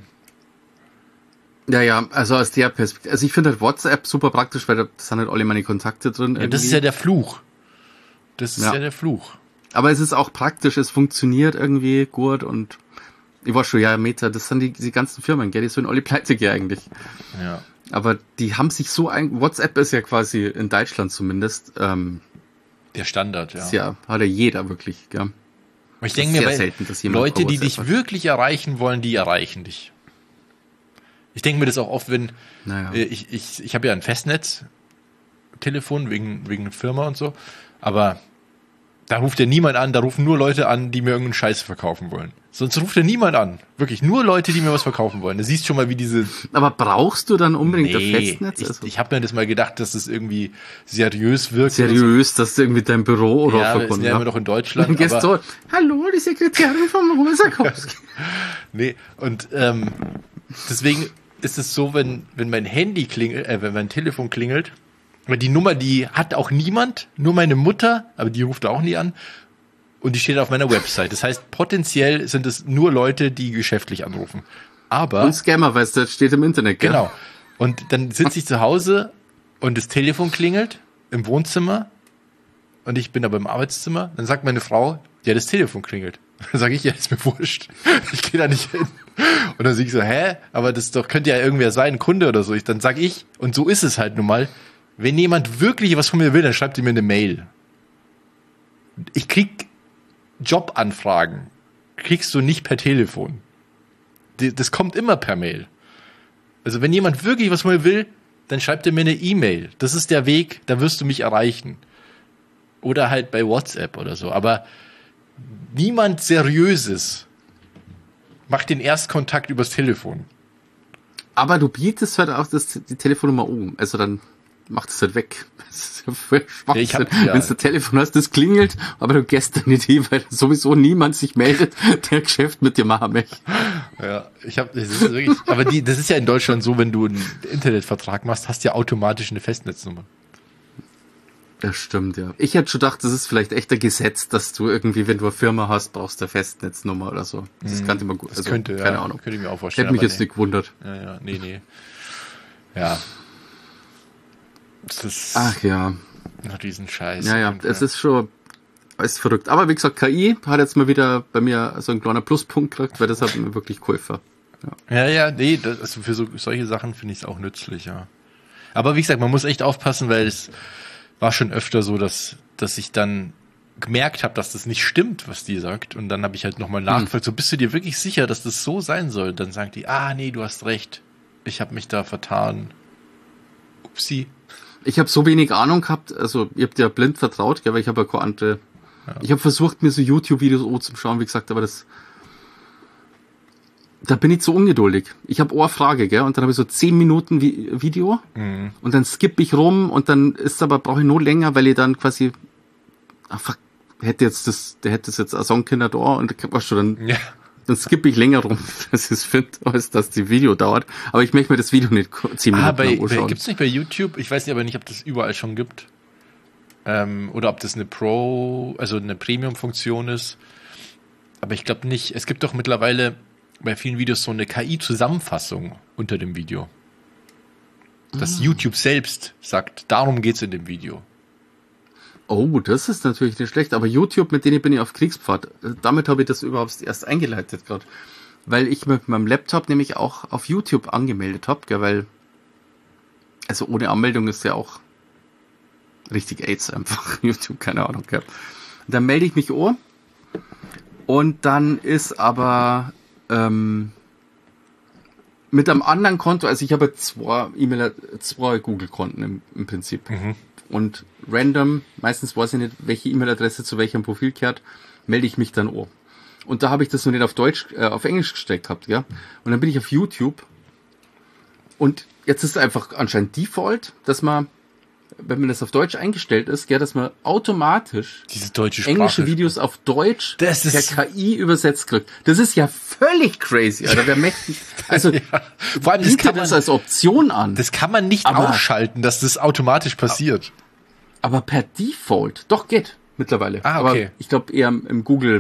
Ja, also aus der Perspektive. Also ich finde halt WhatsApp super praktisch, weil da sind halt alle meine Kontakte drin. Ja, das ist ja der Fluch. Das ist ja der Fluch. Aber es ist auch praktisch, es funktioniert irgendwie gut und ich war schon, Meta, das sind die ganzen Firmen, gell, die sollen alle pleite gehen eigentlich. Ja. Aber die haben sich so WhatsApp ist ja quasi in Deutschland zumindest, der Standard, ja. Ja, hat ja jeder wirklich, gell. Aber ich denke mir, Leute, die dich wirklich erreichen wollen, die erreichen dich. Ich denke mir das auch oft, wenn ich habe ja ein Festnetztelefon wegen der Firma und so, aber da ruft ja niemand an, da rufen nur Leute an, die mir irgendeinen Scheiß verkaufen wollen. Sonst ruft ja niemand an. Wirklich, nur Leute, die mir was verkaufen wollen. Du siehst schon mal, wie diese... Aber brauchst du dann unbedingt das Festnetz? Ich habe mir das mal gedacht, dass das irgendwie seriös wirkt. Seriös, dass du irgendwie dein Büro oder verbunden hast. Ja, wir sind ja immer noch in Deutschland. Und gehst so, hallo, die Sekretärin vom Rosakowski. Nee, und deswegen ist es so, wenn mein Handy klingelt, wenn mein Telefon klingelt, weil die Nummer, die hat auch niemand, nur meine Mutter, aber die ruft auch nie an und die steht auf meiner Website. Das heißt, potenziell sind es nur Leute, die geschäftlich anrufen. Aber und Scammer, weil das steht im Internet, gell? Genau. Und dann sitze ich zu Hause und das Telefon klingelt im Wohnzimmer und ich bin aber im Arbeitszimmer. Dann sagt meine Frau, ja, das Telefon klingelt. Dann sage ich, ja, ist mir wurscht. Ich gehe da nicht hin. Und dann sehe ich so, aber das doch könnte ja irgendwer sein, ein Kunde oder so. Dann sage ich, und so ist es halt nun mal, wenn jemand wirklich was von mir will, dann schreibt ihr mir eine Mail. Ich krieg Jobanfragen. Kriegst du nicht per Telefon. Das kommt immer per Mail. Also wenn jemand wirklich was von mir will, dann schreibt er mir eine E-Mail. Das ist der Weg, da wirst du mich erreichen. Oder halt bei WhatsApp oder so. Aber niemand Seriöses macht den Erstkontakt übers Telefon. Aber du bietest halt auch die Telefonnummer um. Also dann macht es halt weg. Das ist ja voll Schwachsinn. Wenn du ein Telefon hast, das klingelt, aber du gehst dann nicht hin, weil sowieso niemand sich meldet, der Geschäft mit dir machen möchte. Ja, aber das ist ja in Deutschland so, wenn du einen Internetvertrag machst, hast du ja automatisch eine Festnetznummer. Das stimmt, ja. Ich hätte schon gedacht, das ist vielleicht echt ein Gesetz, dass du irgendwie, wenn du eine Firma hast, brauchst du eine Festnetznummer oder so. Das kann immer gut. Das könnte, keine Ahnung. Könnte ich mir auch vorstellen. Hätte mich jetzt nicht gewundert. Ja, nee. Ja. Das ist ach ja. Nach diesen Scheiß. Ja, es ist schon alles verrückt. Aber wie gesagt, KI hat jetzt mal wieder bei mir so einen kleinen Pluspunkt gekriegt, weil das hat mir wirklich geholfen. Ja, nee, also für solche Sachen finde ich es auch nützlich, ja. Aber wie gesagt, man muss echt aufpassen, weil es war schon öfter so, dass ich dann gemerkt habe, dass das nicht stimmt, was die sagt. Und dann habe ich halt nochmal nachgefragt, so bist du dir wirklich sicher, dass das so sein soll? Und dann sagt die, nee, du hast recht. Ich habe mich da vertan. Upsi. Ich habe so wenig Ahnung gehabt, also ihr habt ja blind vertraut, gell, weil ich habe ja keine andere. Ja. Ich habe versucht, mir so YouTube-Videos zu schauen, wie gesagt, aber da bin ich so ungeduldig. Ich habe eine Frage, gell, und dann habe ich so 10 Minuten Video und dann skippe ich rum und dann brauche ich nur länger, weil ich dann quasi der hätte jetzt ein Songkinder da und dann skippe ich länger rum, dass ich es finde, als dass die Video dauert. Aber ich möchte mir das Video nicht 10 Minuten anschauen. Gibt's nicht bei YouTube? Ich weiß nicht, aber nicht, ob das überall schon gibt. Oder ob das eine eine Premium-Funktion ist. Aber ich glaube nicht. Es gibt doch mittlerweile bei vielen Videos so eine KI-Zusammenfassung unter dem Video. Dass YouTube selbst sagt, darum geht's in dem Video. Oh, das ist natürlich nicht schlecht, aber YouTube, mit denen bin ich auf Kriegspfad. Damit habe ich das überhaupt erst eingeleitet gerade. Weil ich mit meinem Laptop nämlich auch auf YouTube angemeldet habe, weil, also ohne Anmeldung ist ja auch richtig AIDS einfach, YouTube, keine Ahnung, gell. Dann melde ich mich und dann ist aber mit einem anderen Konto, also ich habe zwei Google-Konten im Prinzip. Und random, meistens weiß ich nicht, welche E-Mail-Adresse zu welchem Profil gehört, melde ich mich dann an. Und da habe ich das noch nicht auf Englisch gesteckt gehabt, ja. Und dann bin ich auf YouTube und jetzt ist einfach anscheinend Default, dass man, wenn man das auf Deutsch eingestellt ist, dass man automatisch diese deutsche englische Videos auf Deutsch per KI übersetzt kriegt. Das ist ja völlig crazy, Alter. Wer mächtig, also vor allem das als Option an. Das kann man nicht ausschalten, dass das automatisch passiert. Aber per Default, doch geht mittlerweile. Okay. Aber ich glaube eher im Google.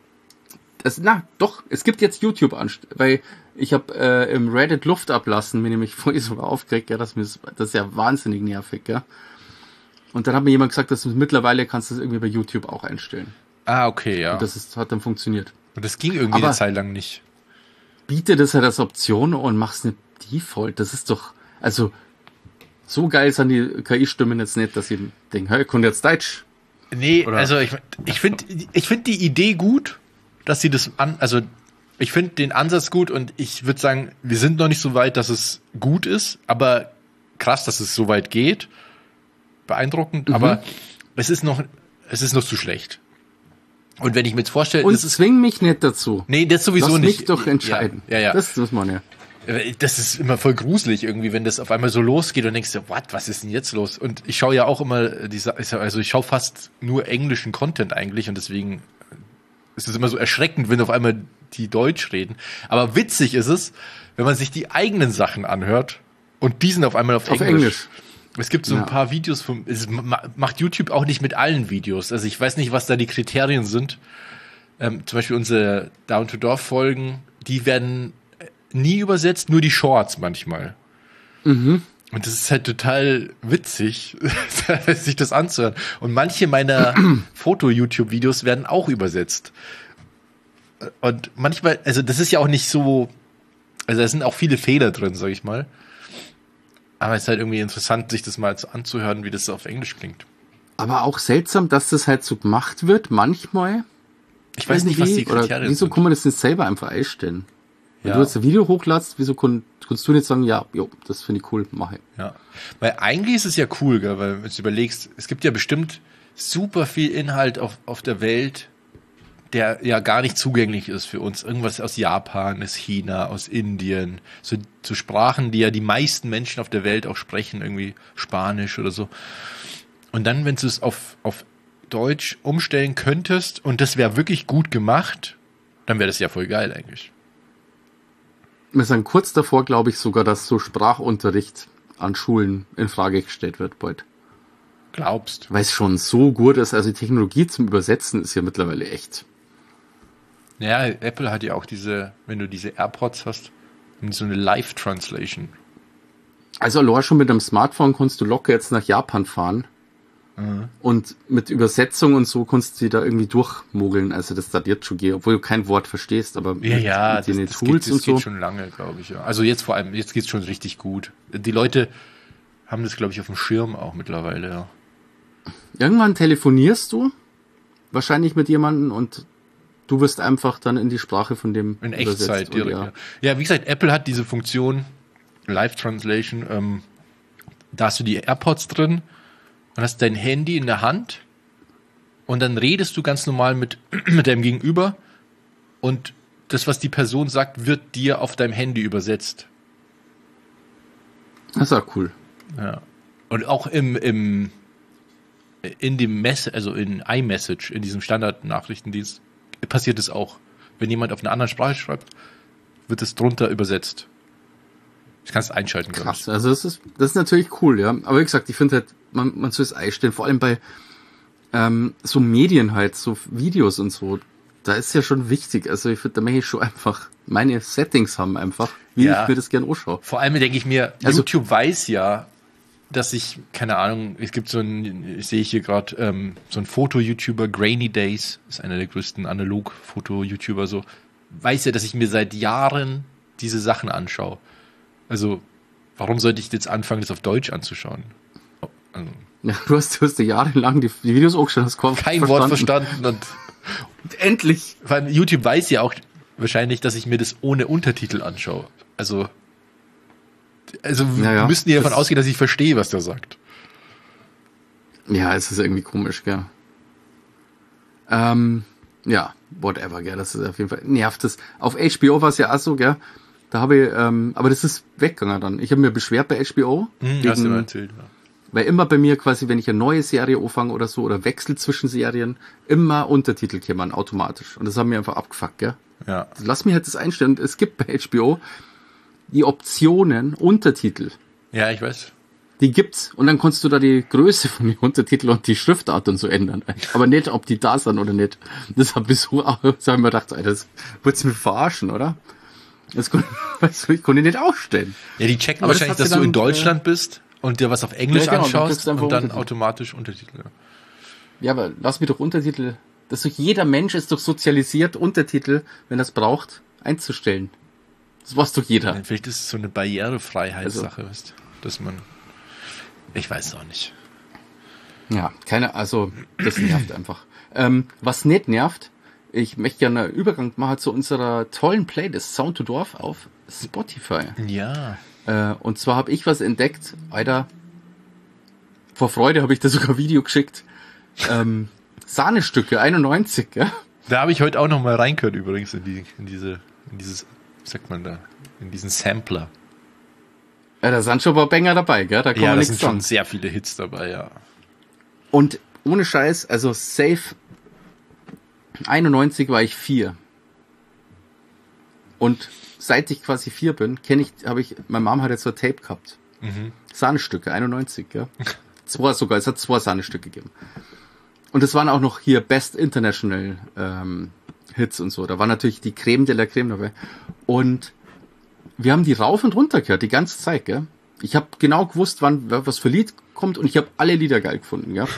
Es gibt jetzt YouTube weil ich habe im Reddit Luft ablassen, mir nämlich vorhin sogar aufgeregt, das ist ja wahnsinnig nervig, ja. Und dann hat mir jemand gesagt, dass mittlerweile kannst du das irgendwie bei YouTube auch einstellen. Okay, ja. Und hat dann funktioniert. Und das ging irgendwie eine Zeit lang nicht. Biete das halt als Option und mach's nicht Default. Das ist doch, also so geil sind die KI-Stimmen jetzt nicht, dass ich denke, hey, ich kann jetzt Deutsch. Nee, oder? Also ich finde die Idee gut, dass sie das ich finde den Ansatz gut und ich würde sagen, wir sind noch nicht so weit, dass es gut ist, aber krass, dass es so weit geht. Beeindruckend, aber es ist noch zu schlecht. Und wenn ich mir jetzt vorstelle... Und zwing mich nicht dazu. Nee, das sowieso Lass nicht. Lass mich doch entscheiden. Ja. Das muss man ja. Das ist immer voll gruselig irgendwie, wenn das auf einmal so losgeht und denkst du, was ist denn jetzt los? Und ich schaue ja auch immer, ich schaue fast nur englischen Content eigentlich und deswegen ist es immer so erschreckend, wenn auf einmal die Deutsch reden. Aber witzig ist es, wenn man sich die eigenen Sachen anhört und die sind auf einmal auf Englisch. Es gibt so ein paar Videos es macht YouTube auch nicht mit allen Videos. Also ich weiß nicht, was da die Kriterien sind. Zum Beispiel unsere Down-to-Dorf-Folgen, die werden nie übersetzt, nur die Shorts manchmal. Mhm. Und das ist halt total witzig, sich das anzuhören. Und manche meiner Foto-YouTube-Videos werden auch übersetzt. Und manchmal, also das ist ja auch nicht so, also da sind auch viele Fehler drin, sag ich mal. Aber es ist halt irgendwie interessant, sich das mal anzuhören, wie das auf Englisch klingt. Aber auch seltsam, dass das halt so gemacht wird, manchmal. Ich weiß nicht, was die Kriterien sind. Wieso kann man das nicht selber einfach einstellen? Wenn du jetzt ein Video hochladst, wieso kannst du nicht sagen, das finde ich cool, mache ich. Ja, weil eigentlich ist es ja cool, gell, weil wenn du überlegst, es gibt ja bestimmt super viel Inhalt auf der Welt, der ja gar nicht zugänglich ist für uns. Irgendwas aus Japan, aus China, aus Indien, so Sprachen, die ja die meisten Menschen auf der Welt auch sprechen, irgendwie Spanisch oder so. Und dann, wenn du es auf Deutsch umstellen könntest und das wäre wirklich gut gemacht, dann wäre das ja voll geil eigentlich. Wir sind kurz davor, glaube ich sogar, dass so Sprachunterricht an Schulen in Frage gestellt wird bald. Glaubst? Weil es schon so gut ist. Also die Technologie zum Übersetzen ist ja mittlerweile echt. Ja, Apple hat ja auch wenn du diese AirPods hast, so eine Live-Translation. Also allein schon mit einem Smartphone kannst du locker jetzt nach Japan fahren. Mhm. Und mit Übersetzung und so kannst du da irgendwie durchmogeln. Also das da jetzt schon geht, obwohl du kein Wort verstehst, aber mit den Tools das geht schon lange, glaube ich. Ja. Also jetzt geht's schon richtig gut. Die Leute haben das, glaube ich, auf dem Schirm auch mittlerweile, ja. Irgendwann telefonierst du wahrscheinlich mit jemandem und du wirst einfach dann in die Sprache von dem in Echtzeit direkt. Ja, wie gesagt, Apple hat diese Funktion Live Translation. Da hast du die AirPods drin und hast dein Handy in der Hand und dann redest du ganz normal mit deinem Gegenüber und das, was die Person sagt, wird dir auf deinem Handy übersetzt. Das ist auch cool. Ja. Und auch in iMessage, in diesem Standard-Nachrichtendienst, passiert es auch. Wenn jemand auf einer anderen Sprache schreibt, wird es drunter übersetzt. Das kannst du einschalten. Krass, also das ist natürlich cool, ja. Aber wie gesagt, ich finde halt, man soll es einstellen, vor allem bei so Medien halt, so Videos und so, da ist ja schon wichtig. Also ich finde, da möchte ich schon einfach meine Settings haben einfach, wie ich mir das gerne anschaue. Vor allem denke ich mir, also, YouTube weiß ja, dass ich, keine Ahnung, es gibt sehe ich hier gerade, so ein Foto-YouTuber, Grainy Days, ist einer der größten Analog-Foto-YouTuber, so, weiß ja, dass ich mir seit Jahren diese Sachen anschaue. Also, warum sollte ich jetzt anfangen, das auf Deutsch anzuschauen? Also, ja, du hast ja jahrelang die Videos auch schon kein Wort verstanden und endlich. Weil YouTube weiß ja auch wahrscheinlich, dass ich mir das ohne Untertitel anschaue. Also müssen die davon ausgehen, dass ich verstehe, was der sagt. Ja, es ist irgendwie komisch, gell. Whatever, gell. Das ist auf jeden Fall nervt das. Auf HBO war es ja auch so, gell. Da habe ich, aber das ist weggegangen dann. Ich habe mir beschwert bei HBO. Hast du mir erzählt, ja. Weil immer bei mir quasi, wenn ich eine neue Serie anfange oder so, oder wechsel zwischen Serien, immer Untertitel kämen automatisch. Und das haben wir einfach abgefuckt, gell. Ja. Lass mich halt das einstellen. Es gibt bei HBO die Optionen Untertitel. Ja, ich weiß. Die gibt's. Und dann kannst du da die Größe von den Untertiteln und die Schriftart und so ändern. Aber nicht, ob die da sind oder nicht. Das habe ich ich mir gedacht, Alter, das wird's mir verarschen, oder? Das ich konnte nicht ausstellen. Ja, die checken aber wahrscheinlich, dass du in Deutschland bist und dir was auf Englisch anschaust und dann automatisch Untertitel. Ja, aber lass mich doch Untertitel. Jeder Mensch ist doch sozialisiert, Untertitel, wenn er es braucht, einzustellen. Das weiß doch jeder. Ja, vielleicht ist es so eine Barrierefreiheitssache, dass man. Ich weiß es auch nicht. Ja, das nervt einfach. Was nicht nervt, ich möchte gerne einen Übergang machen zu unserer tollen Playlist Sound to Dorf auf Spotify. Ja. Und zwar habe ich was entdeckt, Alter, vor Freude habe ich da sogar ein Video geschickt. Sahnestücke, 91, ja? Da habe ich heute auch noch mal reingehört übrigens in dieses, wie sagt man da, in diesen Sampler. Ja, da sind schon ein paar Banger dabei, gell? Da kann man nichts sagen. Da sind schon sehr viele Hits dabei, ja. Und ohne Scheiß, also safe 91 war ich 4. Und seit ich quasi 4 bin, meine Mom hat jetzt so ein Tape gehabt. Sahnestücke, 91, ja. 2 sogar, es hat 2 Sahnestücke gegeben. Und es waren auch noch hier Best International Hits und so. Da war natürlich die Creme de la Creme dabei. Und wir haben die rauf und runter gehört, die ganze Zeit, gell. Ich habe genau gewusst, wann was für Lied kommt und ich habe alle Lieder geil gefunden, ja.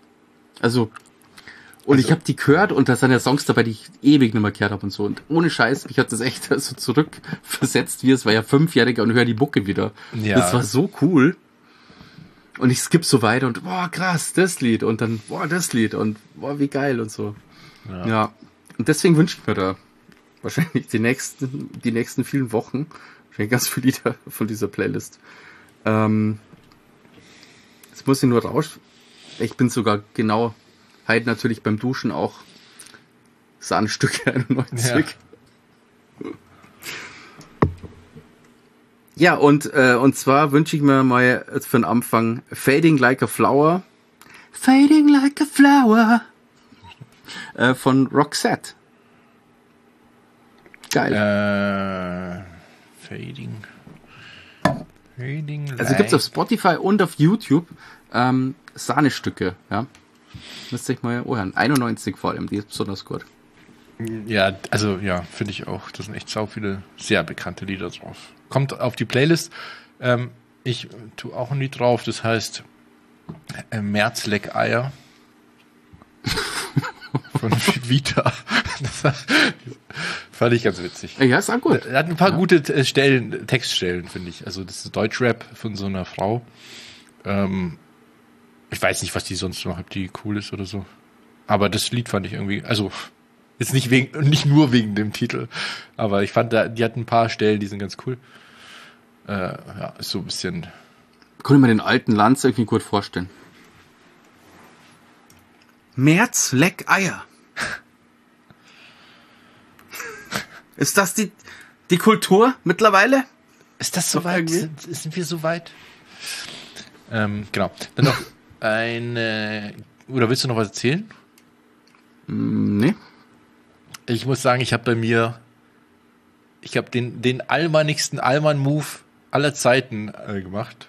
Ich habe die gehört und da sind ja Songs dabei, die ich ewig nicht mehr gehört habe und so. Und ohne Scheiß, mich hat das echt so zurückversetzt, es war ja 5-Jähriger und höre die Mucke wieder. Ja. Das war so cool. Und ich skippe so weiter und boah, krass, das Lied und dann boah, das Lied und boah, wie geil und so. Ja. Und deswegen wünsche ich mir da wahrscheinlich die nächsten vielen Wochen wahrscheinlich ganz viele Lieder von dieser Playlist. Jetzt muss ich nur raus. Ich bin sogar genau heute natürlich beim Duschen auch Sahnestücke 91. Ja, und zwar wünsche ich mir mal für den Anfang Fading Like a Flower. Fading Like a Flower. Von Roxette. Geil. Fading also gibt's auf Spotify und auf YouTube Sahnestücke, ja. Müsst ihr euch mal hören. 91 vor allem, die ist besonders gut. Ja, also ja, finde ich auch. Da sind echt sau viele sehr bekannte Lieder drauf. Kommt auf die Playlist. Ich tue auch ein Lied drauf, das heißt Märzleckeier von Vita. Das fand ich ganz witzig. Ja, ist auch gut. Er hat ein paar gute Textstellen, finde ich. Also das ist Deutschrap von so einer Frau. Ich weiß nicht, was die sonst noch hat, die cool ist oder so. Aber das Lied fand ich irgendwie, also jetzt nicht nur wegen dem Titel, aber ich fand, die hat ein paar Stellen, die sind ganz cool. Ja, ist so ein bisschen. Konnte man den alten Lanz irgendwie gut vorstellen. Märzleckeier. Ist das die Kultur mittlerweile? Ist das soweit? Sind wir soweit? Genau. Dann noch oder willst du noch was erzählen? Nee. Ich muss sagen, ich habe den allmannigsten Allmann-Move aller Zeiten gemacht.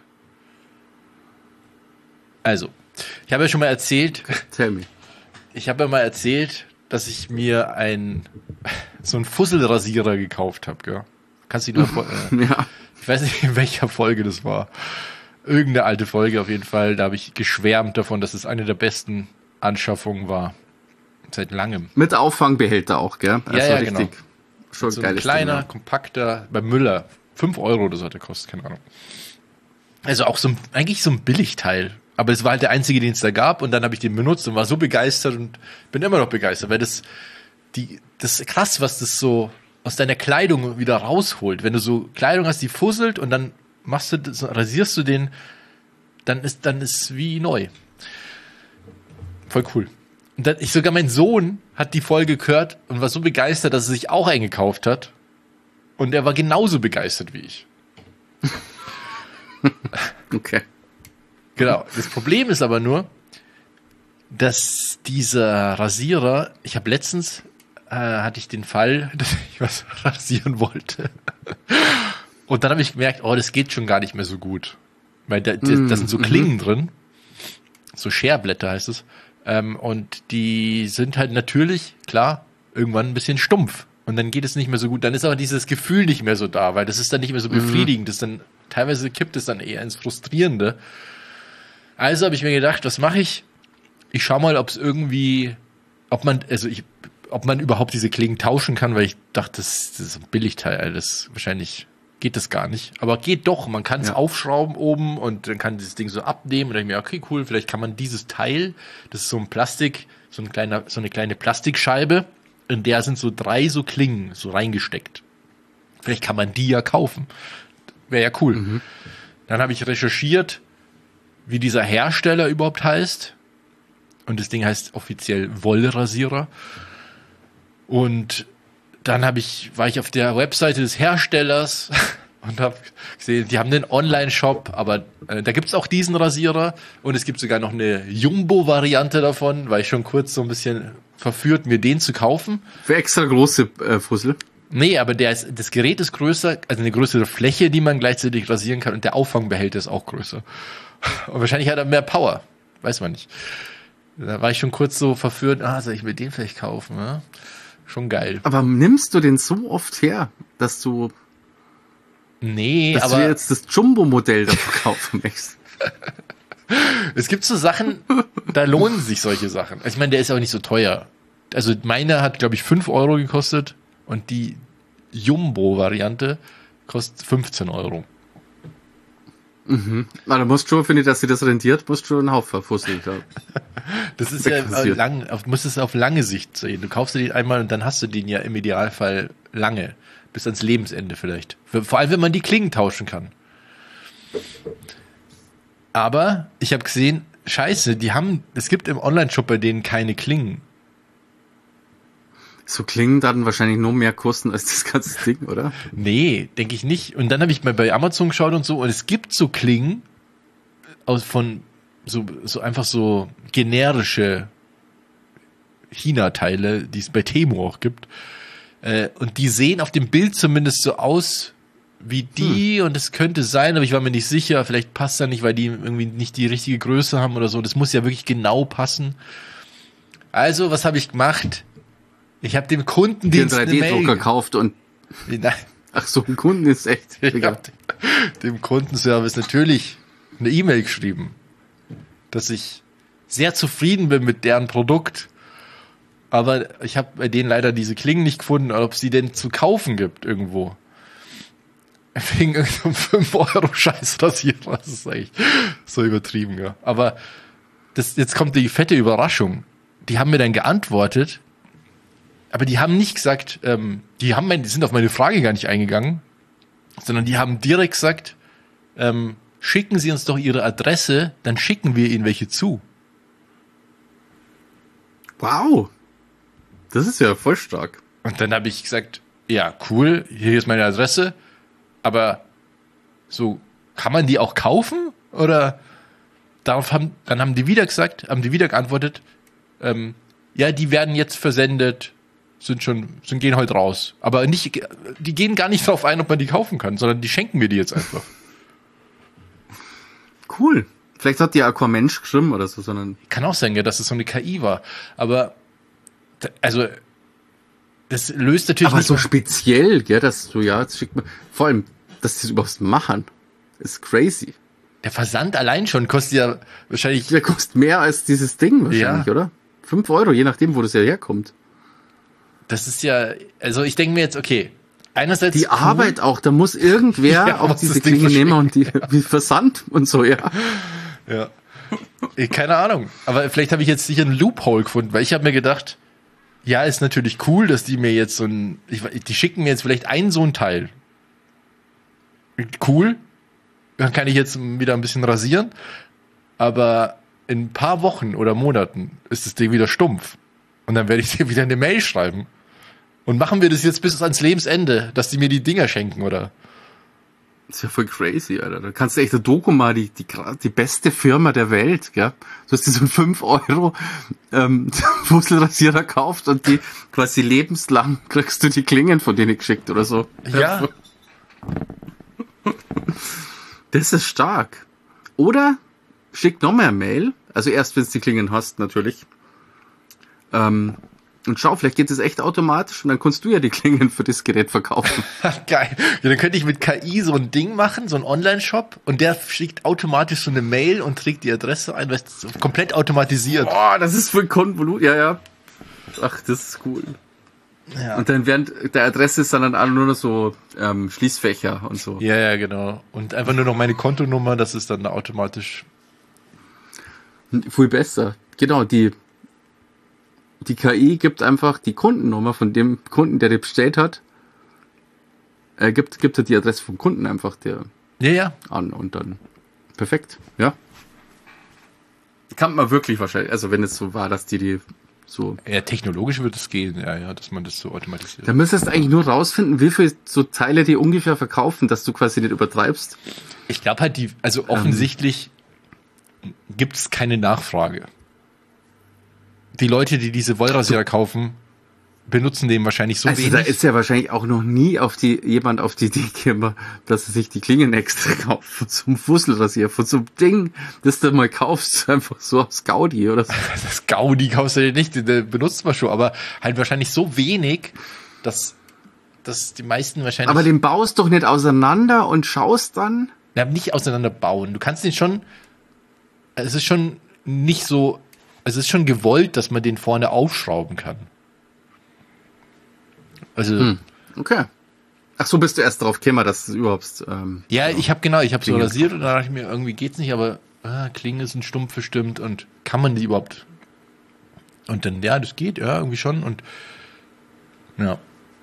Also, ich habe ja schon mal erzählt. Tell me. Ich habe ja mal erzählt, dass ich mir so einen Fusselrasierer gekauft habe, gell? Kannst du dich noch ja. Ich weiß nicht, in welcher Folge das war. Irgendeine alte Folge auf jeden Fall. Da habe ich geschwärmt davon, dass es eine der besten Anschaffungen war. Seit langem. Mit Auffangbehälter auch, gell? Also ja, richtig. Genau. Schon so ein kleiner, kompakter, bei Müller. 5 € oder so hat der kostet, keine Ahnung. Also auch eigentlich so ein Billigteil. Aber es war halt der einzige, den es da gab. Und dann habe ich den benutzt und war so begeistert und bin immer noch begeistert, weil das ist krass, was das so aus deiner Kleidung wieder rausholt. Wenn du so Kleidung hast, die fusselt und dann rasierst du den, dann ist wie neu. Voll cool. Und sogar mein Sohn hat die Folge gehört und war so begeistert, dass er sich auch eingekauft hat. Und er war genauso begeistert wie ich. Okay. Genau. Das Problem ist aber nur, dass dieser Rasierer, ich habe letztens, hatte ich den Fall, dass ich was rasieren wollte. Und dann habe ich gemerkt, das geht schon gar nicht mehr so gut. Weil da sind so Klingen drin. So Scherblätter heißt es. Und die sind halt natürlich, klar, irgendwann ein bisschen stumpf. Und dann geht es nicht mehr so gut. Dann ist aber dieses Gefühl nicht mehr so da, weil das ist dann nicht mehr so befriedigend. Das dann, teilweise kippt es dann eher ins Frustrierende. Also habe ich mir gedacht, was mache ich? Ich schau mal, ob man überhaupt diese Klingen tauschen kann, weil ich dachte, das ist ein Billigteil. Wahrscheinlich geht das gar nicht. Aber geht doch. Man kann es aufschrauben oben und dann kann dieses Ding so abnehmen. Und dann denke ich mir, okay, cool, vielleicht kann man dieses Teil, das ist so ein Plastik, so eine kleine Plastikscheibe, in der sind so 3 so Klingen so reingesteckt. Vielleicht kann man die ja kaufen. Wäre ja cool. Mhm. Dann habe ich recherchiert, wie dieser Hersteller überhaupt heißt. Und das Ding heißt offiziell Wollrasierer. Und dann war ich auf der Webseite des Herstellers und habe gesehen, die haben einen Online-Shop, aber da gibt's auch diesen Rasierer und es gibt sogar noch eine Jumbo-Variante davon, war ich schon kurz so ein bisschen verführt, mir den zu kaufen. Für extra große Fussel? Nee, aber das Gerät ist größer, also eine größere Fläche, die man gleichzeitig rasieren kann und der Auffangbehälter ist auch größer. Und wahrscheinlich hat er mehr Power. Weiß man nicht. Da war ich schon kurz so verführt, soll ich mir den vielleicht kaufen? Ja? Schon geil. Aber nimmst du den so oft her, dass du aber du jetzt das Jumbo-Modell dafür kaufen möchtest? Es gibt so Sachen, da lohnen sich solche Sachen. Also ich meine, der ist auch nicht so teuer. Also meiner hat, glaube ich, 5 Euro gekostet und die Jumbo-Variante kostet 15 Euro. Mhm. Na, da musst du, finde ich, dass sie das rentiert, musst du einen Haufen Fussel haben. Das ist musst es auf lange Sicht sehen. Du kaufst dir den einmal und dann hast du den ja im Idealfall lange. Bis ans Lebensende vielleicht. Vor allem, wenn man die Klingen tauschen kann. Aber ich habe gesehen, scheiße, es gibt im Online-Shop bei denen keine Klingen. So Klingen dann wahrscheinlich nur mehr kosten als das ganze Ding, oder? Nee, denke ich nicht. Und dann habe ich mal bei Amazon geschaut und so, und es gibt so Klingen von so einfach so generische China-Teile, die es bei Temu auch gibt. Und die sehen auf dem Bild zumindest so aus wie die, und es könnte sein, aber ich war mir nicht sicher, vielleicht passt das nicht, weil die irgendwie nicht die richtige Größe haben oder so. Das muss ja wirklich genau passen. Also, was habe ich gemacht? Ich habe dem Kundendienst einen 3D-Drucker gekauft und ach so, ein Kunden ist echt. Ich habe dem Kundenservice natürlich eine E-Mail geschrieben, dass ich sehr zufrieden bin mit deren Produkt, aber ich habe bei denen leider diese Klingen nicht gefunden, ob es die denn zu kaufen gibt irgendwo. Wegen irgendeinem 5 Euro Scheiß-Rasierer. Das ist eigentlich so übertrieben, ja. Aber jetzt kommt die fette Überraschung. Die haben mir dann geantwortet, aber die haben nicht gesagt, die sind auf meine Frage gar nicht eingegangen, sondern die haben direkt gesagt, schicken Sie uns doch Ihre Adresse, dann schicken wir Ihnen welche zu. Wow. Das ist ja voll stark. Und dann habe ich gesagt, ja, cool, hier ist meine Adresse, aber so, kann man die auch kaufen? Oder dann haben die wieder geantwortet, ja, die werden jetzt versendet, gehen heute raus. Aber die gehen gar nicht darauf ein, ob man die kaufen kann, sondern die schenken mir die jetzt einfach. Cool. Vielleicht hat die Aquamensch geschrieben oder so, sondern. Kann auch sein, ja, dass es so eine KI war. Aber, also, das löst natürlich aber nicht. Aber so speziell, ja, dass du, jetzt schickt man, vor allem, dass die das überhaupt machen, ist crazy. Der Versand allein schon kostet ja wahrscheinlich. Der kostet mehr als dieses Ding wahrscheinlich, oder? 5 Euro, je nachdem, wo das ja herkommt. Das ist ja, also ich denke mir jetzt, okay, einerseits die Arbeit auch, da muss irgendwer auch diese Klinge nehmen und die wie Versand und so, ja. Ja. Keine Ahnung, aber vielleicht habe ich jetzt sicher einen Loophole gefunden, weil ich habe mir gedacht, ja, ist natürlich cool, dass die mir jetzt die schicken mir jetzt vielleicht so ein Teil. Cool, dann kann ich jetzt wieder ein bisschen rasieren, aber in ein paar Wochen oder Monaten ist das Ding wieder stumpf. Und dann werde ich dir wieder eine Mail schreiben. Und machen wir das jetzt bis ans Lebensende, dass die mir die Dinger schenken, oder? Das ist ja voll crazy, Alter. Da kannst du echt eine Doku mal, die beste Firma der Welt, gell? Du hast diesen 5 Euro Fusselrasierer gekauft und die quasi lebenslang kriegst du die Klingen von denen geschickt oder so. Ja. Das ist stark. Oder schick noch mehr Mail, also erst wenn du die Klingen hast, natürlich. Und schau, vielleicht geht es echt automatisch und dann kannst du ja die Klingen für das Gerät verkaufen. Geil. Ja, dann könnte ich mit KI so ein Ding machen, so ein Online-Shop, und der schickt automatisch so eine Mail und trägt die Adresse ein, weil es komplett automatisiert. Boah, das ist voll konvolut. Ja. Ach, das ist cool. Ja. Und dann während der Adresse ist dann nur noch so Schließfächer und so. Ja, genau. Und einfach nur noch meine Kontonummer, das ist dann automatisch. Viel besser. Genau, die KI gibt einfach die Kundennummer von dem Kunden, der die bestellt hat, gibt er die Adresse vom Kunden einfach an und dann perfekt, ja. Kann man wirklich wahrscheinlich, also wenn es so war, dass die so... Ja, technologisch wird es gehen, ja, dass man das so automatisiert. Da müsstest du eigentlich nur rausfinden, wie viele so Teile die ungefähr verkaufen, dass du quasi nicht übertreibst. Ich glaube halt, offensichtlich gibt es keine Nachfrage. Die Leute, die diese Wollrasierer kaufen, benutzen den wahrscheinlich so wenig. Da ist ja wahrscheinlich auch noch nie jemand auf die Idee gekommen, dass er sich die Klingen extra kauft von so einem Fusselrasier, von so einem Ding, das du mal kaufst, einfach so aus Gaudi oder so. Das Gaudi kaufst du dir nicht, den benutzt man schon, aber halt wahrscheinlich so wenig, dass die meisten wahrscheinlich... Aber den baust doch nicht auseinander und schaust dann? Ja, nicht auseinanderbauen. Du kannst den schon... Es ist schon nicht so... Es ist schon gewollt, dass man den vorne aufschrauben kann. Also... Okay. Ach so, bist du erst drauf gekommen, dass es überhaupt... ja, ich habe so rasiert und dann dachte ich mir, irgendwie geht's nicht, aber Klingen sind stumpf bestimmt und kann man die überhaupt... Und dann, ja, das geht, ja, irgendwie schon und... Ja.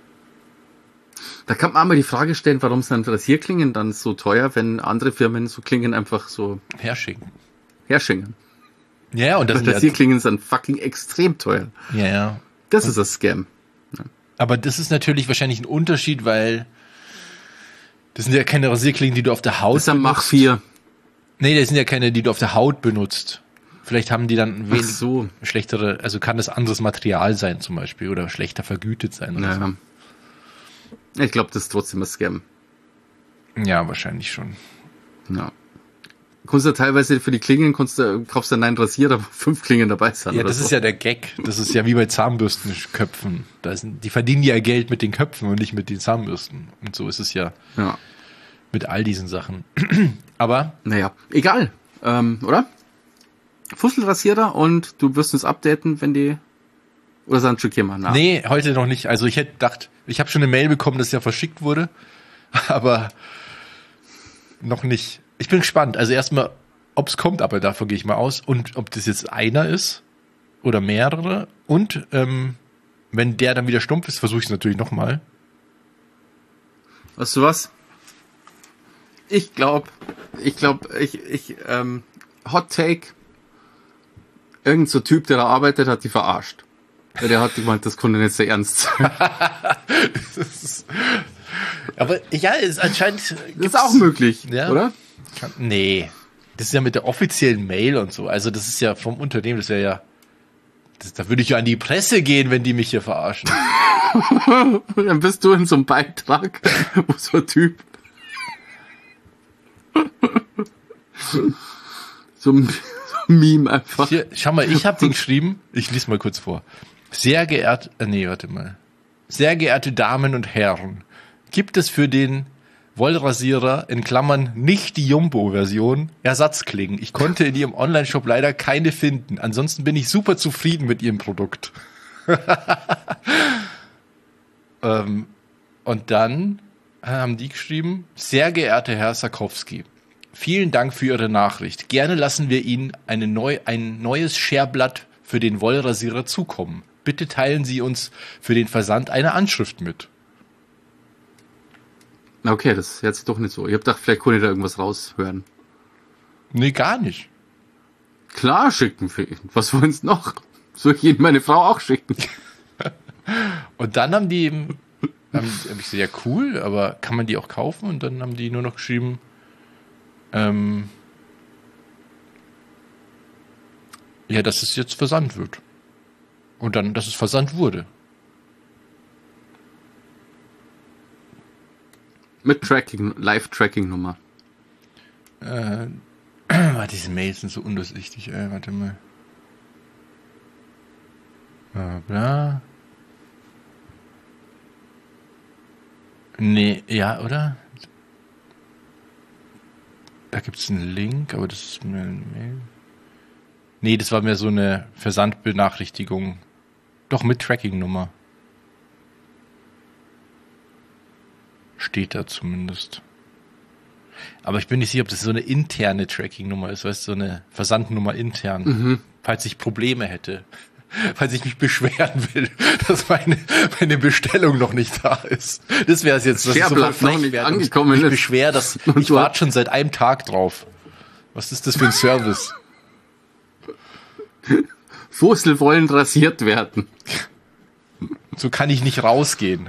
Da kann man einmal die Frage stellen, warum sind Rasierklingen dann so teuer, wenn andere Firmen so Klingen einfach so herschicken. Ja, und Rasierklingen sind fucking extrem teuer. Ja. Das ist das Scam. Ja. Aber das ist natürlich wahrscheinlich ein Unterschied, weil das sind ja keine Rasierklingen, die du auf der Haut benutzt. Das ist Mach 4. Nee, das sind ja keine, die du auf der Haut benutzt. Vielleicht haben die dann wenig schlechtere, also kann das anderes Material sein zum Beispiel oder schlechter vergütet sein. Oder so. Ich glaube, das ist trotzdem ein Scam. Ja, wahrscheinlich schon. Ja. Kannst du teilweise für die Klingen, kaufst du einen Rasierer, aber 5 Klingen dabei sind. Ja, das ist ja der Gag. Das ist ja wie bei Zahnbürstenköpfen. Die verdienen ja Geld mit den Köpfen und nicht mit den Zahnbürsten. Und so ist es ja mit all diesen Sachen. Aber... Naja, egal. Oder? Fusselrasierer und du wirst uns updaten, wenn die... Oder sind schon gekommen? Nee, heute noch nicht. Also ich hätte gedacht, ich habe schon eine Mail bekommen, dass ja verschickt wurde, aber noch nicht. Ich bin gespannt. Also erstmal, ob es kommt, aber davon gehe ich mal aus. Und ob das jetzt einer ist oder mehrere. Und wenn der dann wieder stumpf ist, versuche ich es natürlich nochmal. Weißt du was? Ich glaube, Hot Take, irgend so Typ, der da arbeitet, hat die verarscht. Ja, der hat gemeint, das konnte nicht sehr ernst sein. Aber ja, es anscheinend das ist auch möglich, ja, oder? Nee, das ist ja mit der offiziellen Mail und so. Also das ist ja vom Unternehmen, das wäre ja... Da würde ich ja an die Presse gehen, wenn die mich hier verarschen. Dann bist du in so einem Beitrag, wo so ein Typ... so ein Meme einfach. Hier, schau mal, ich habe den geschrieben. Ich lese mal kurz vor. Sehr geehrte Damen und Herren, gibt es für den Wollrasierer in Klammern nicht die Jumbo-Version Ersatzklingen. Ich konnte in Ihrem Online-Shop leider keine finden. Ansonsten bin ich super zufrieden mit Ihrem Produkt. Und dann haben die geschrieben, sehr geehrter Herr Sarkowski, vielen Dank für Ihre Nachricht. Gerne lassen wir Ihnen ein neues Scherblatt für den Wollrasierer zukommen. Bitte teilen Sie uns für den Versand eine Anschrift mit. Okay, das ist jetzt doch nicht so. Ich hab gedacht, vielleicht konnte ich da irgendwas raushören. Nee, gar nicht. Klar schicken wir ihn. Was wollen Sie noch? Soll ich Ihnen meine Frau auch schicken? Und dann haben die eben, hab ich gesagt, ja cool, aber kann man die auch kaufen? Und dann haben die nur noch geschrieben, ja, dass es jetzt versandt wird. Und dann, dass es versandt wurde. Mit Tracking, Live-Tracking-Nummer. Diese Mails sind so undurchsichtig, warte mal. Bla. Nee, ja, oder? Da gibt's einen Link, aber das ist mir eine Mail. Nee, das war mir so eine Versandbenachrichtigung. Doch, mit Tracking-Nummer. Steht da zumindest. Aber ich bin nicht sicher, ob das so eine interne Tracking-Nummer ist, weißt du, so eine Versandnummer intern. Falls ich Probleme hätte. Falls ich mich beschweren will, dass meine Bestellung noch nicht da ist. Das wäre es jetzt, dass ich so noch nicht angekommen ist. Ich beschwere, dass ich warte schon seit einem Tag drauf. Was ist das für ein Service? Fussel wollen rasiert werden. So kann ich nicht rausgehen.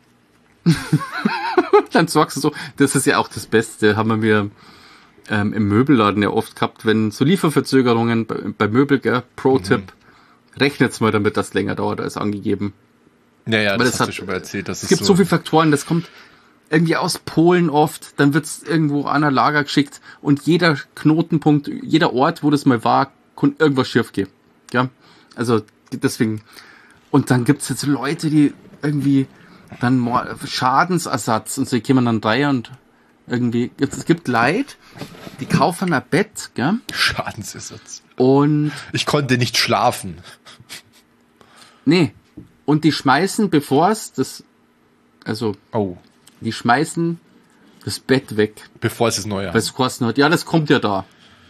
Dann sagst du so, das ist ja auch das Beste, haben wir im Möbelladen ja oft gehabt, wenn so Lieferverzögerungen bei Möbel, gell, Pro-Tipp, rechnet's mal damit, dass es länger dauert als angegeben. Ja, das hast du schon mal erzählt. Es gibt so viele Faktoren, das kommt irgendwie aus Polen oft, dann wird es irgendwo an ein Lager geschickt und jeder Knotenpunkt, jeder Ort, wo das mal war, kann irgendwas schief gehen. Ja? Also deswegen. Und dann gibt es jetzt Leute, die irgendwie dann Schadensersatz und so, die kommen dann rein und irgendwie, es gibt Leute, die kaufen ein Bett, gell? Schadensersatz. Und ich konnte nicht schlafen. Nee. Und die schmeißen, bevor es das, also, die schmeißen das Bett weg. Bevor es das Neue hat. Weil es kosten hat. Ja, das kommt ja da.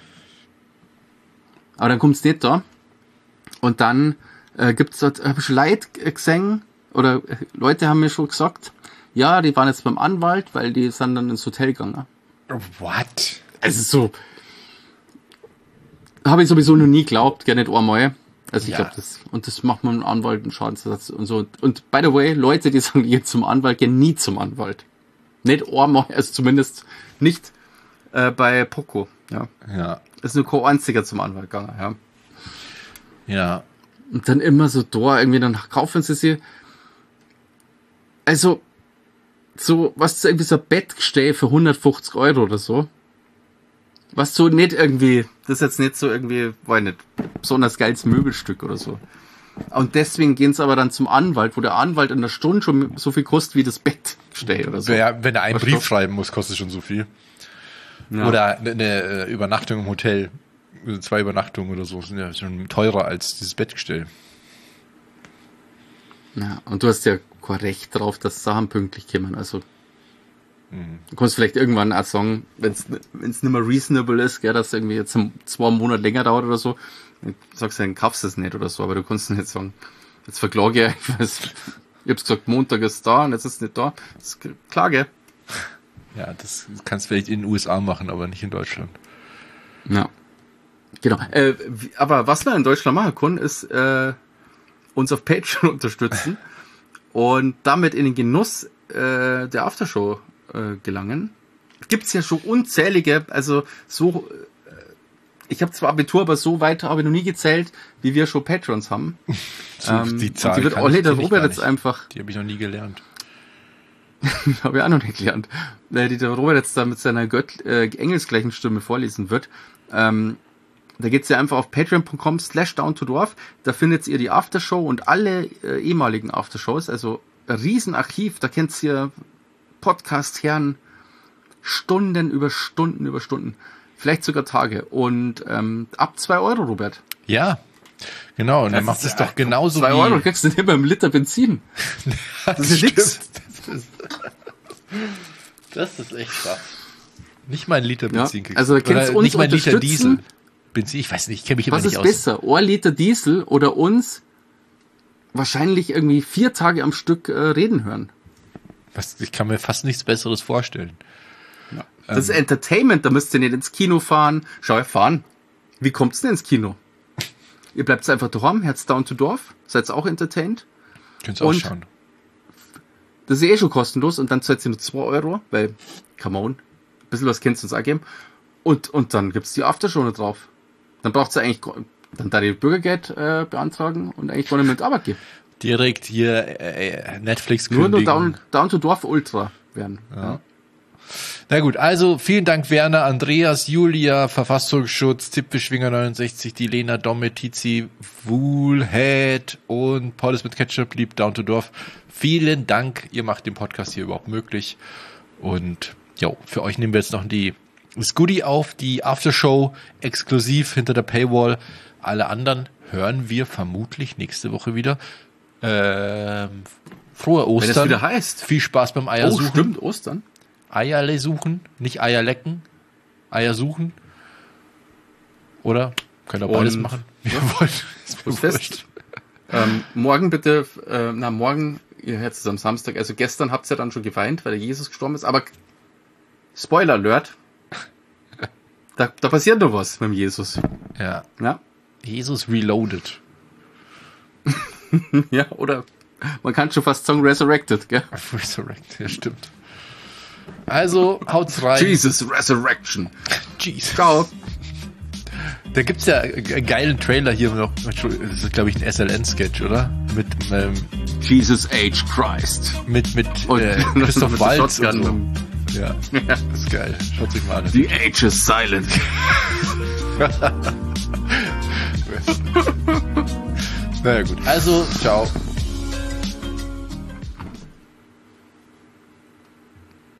Aber dann kommt es nicht da. Und dann gibt's dort, habe ich Leute gesehen, oder Leute haben mir schon gesagt, ja, die waren jetzt beim Anwalt, weil die sind dann ins Hotel gegangen. What? Also so, habe ich sowieso noch nie geglaubt, gar nicht einmal. Also ich glaube, das macht man einem Anwalt einen Schadensersatz und so. Und by the way, Leute, die sagen, die gehen zum Anwalt, gehen nie zum Anwalt. Nicht einmal, also zumindest nicht bei Poco. Ja. Ist nur kein einziger zum Anwalt gegangen, ja. Ja. Und dann immer so da, irgendwie dann kaufen sie sich. Also, so, was irgendwie so ein Bettgestell für 150 € oder so. Was so nicht irgendwie, das ist jetzt nicht so irgendwie, weiß nicht, besonders geiles Möbelstück oder so. Und deswegen gehen sie aber dann zum Anwalt, wo der Anwalt in der Stunde schon so viel kostet wie das Bettgestell oder so. Ja, wenn er einen Brief schreiben muss, kostet schon so viel. Ja. Oder eine Übernachtung im Hotel. 2 Übernachtungen oder so sind ja schon teurer als dieses Bettgestell. Ja, und du hast ja kein Recht drauf, dass Sachen pünktlich kommen. Also du kannst vielleicht irgendwann auch sagen, wenn es nicht mehr reasonable ist, gell, dass es irgendwie jetzt 2 Monate länger dauert oder so, dann sagst du, dann kaufst du es nicht oder so, aber du kannst nicht sagen, jetzt verklage ich hab's gesagt, Montag ist da und jetzt ist es nicht da. Das ist Klage. Ja, das kannst du vielleicht in den USA machen, aber nicht in Deutschland. Ja. Genau. Aber was wir in Deutschland machen können, ist uns auf Patreon unterstützen und damit in den Genuss der Aftershow gelangen. Gibt's ja schon unzählige, also so, ich habe zwar Abitur, aber so weit habe ich noch nie gezählt, wie wir schon Patrons haben. Die Zahl die wird der Robert jetzt einfach. Die habe ich noch nie gelernt. Habe ich auch noch nicht gelernt. Die der Robert jetzt da mit seiner engelsgleichen Stimme vorlesen wird. Da geht's ja einfach auf patreon.com/downtodorf. Da findet ihr die Aftershow und alle ehemaligen Aftershows. Also ein Riesenarchiv. Da kennt ihr Podcast-Herren Stunden über Stunden über Stunden. Vielleicht sogar Tage. Und ab 2 €, Robert. Ja, genau. Und dann macht es doch genauso 2 € kriegst du nicht beim Liter Benzin. Das ist ja nix. Das ist echt krass. Nicht mal ein Liter Benzin kriegst. Also kennst du uns nicht mal ein Liter Diesel. Benzin, ich weiß nicht, ich kenne mich immer nicht aus. Was ist besser? 1 Liter Diesel oder uns wahrscheinlich irgendwie 4 Tage am Stück reden hören? Ich kann mir fast nichts Besseres vorstellen. Ja. Das ist Entertainment, da müsst ihr nicht ins Kino fahren. Schau, fahren. Wie kommt's denn ins Kino? Ihr bleibt einfach daheim, Herz down to Dorf, seid auch entertained. Könnt ihr auch schauen. Das ist schon kostenlos und dann zahlt ihr nur 2 €, weil, come on, ein bisschen was könnt ihr uns auch geben. Und dann gibt's die Aftershow noch drauf. Dann braucht ihr eigentlich, dann da die Bürgergeld beantragen und eigentlich gar nicht mehr in die Arbeit gehen. Direkt hier Netflix kündigen. Nur down to Dorf Ultra werden. Ja. Na gut, also vielen Dank Werner, Andreas, Julia, Verfassungsschutz, Tippfischwinger 69, die Lena, Domme, Tizi, Woolhead und Paulus mit Ketchup, lieb Down to Dorf. Vielen Dank, ihr macht den Podcast hier überhaupt möglich. Und jo, für euch nehmen wir jetzt noch das Goodie auf, die Aftershow exklusiv hinter der Paywall. Alle anderen hören wir vermutlich nächste Woche wieder. Frohe Ostern. Wenn es wieder heißt. Viel Spaß beim Eiersuchen. Oh, stimmt, Ostern. Eierle suchen, nicht Eier lecken. Eier suchen. Oder? Könnt ihr beides machen? Wie ihr wollt. Ist fest. Morgen bitte, morgen, ihr hört es am Samstag, also gestern habt ihr dann schon geweint, weil der Jesus gestorben ist, aber Spoiler Alert, da passiert noch was mit dem Jesus. Ja. Jesus Reloaded. Ja, oder man kann schon fast sagen Resurrected, gell? Resurrected, ja stimmt. Also, haut's rein. Jesus Resurrection. Jesus. Ciao. Da gibt's ja einen geilen Trailer hier noch. Das ist, glaube ich, ein SLN-Sketch, oder? Mit Jesus H. Christ. Mit Christoph Waltz und so. Ja, das ist geil. Schaut sich mal an. The H is silent. Naja gut. Also, ciao.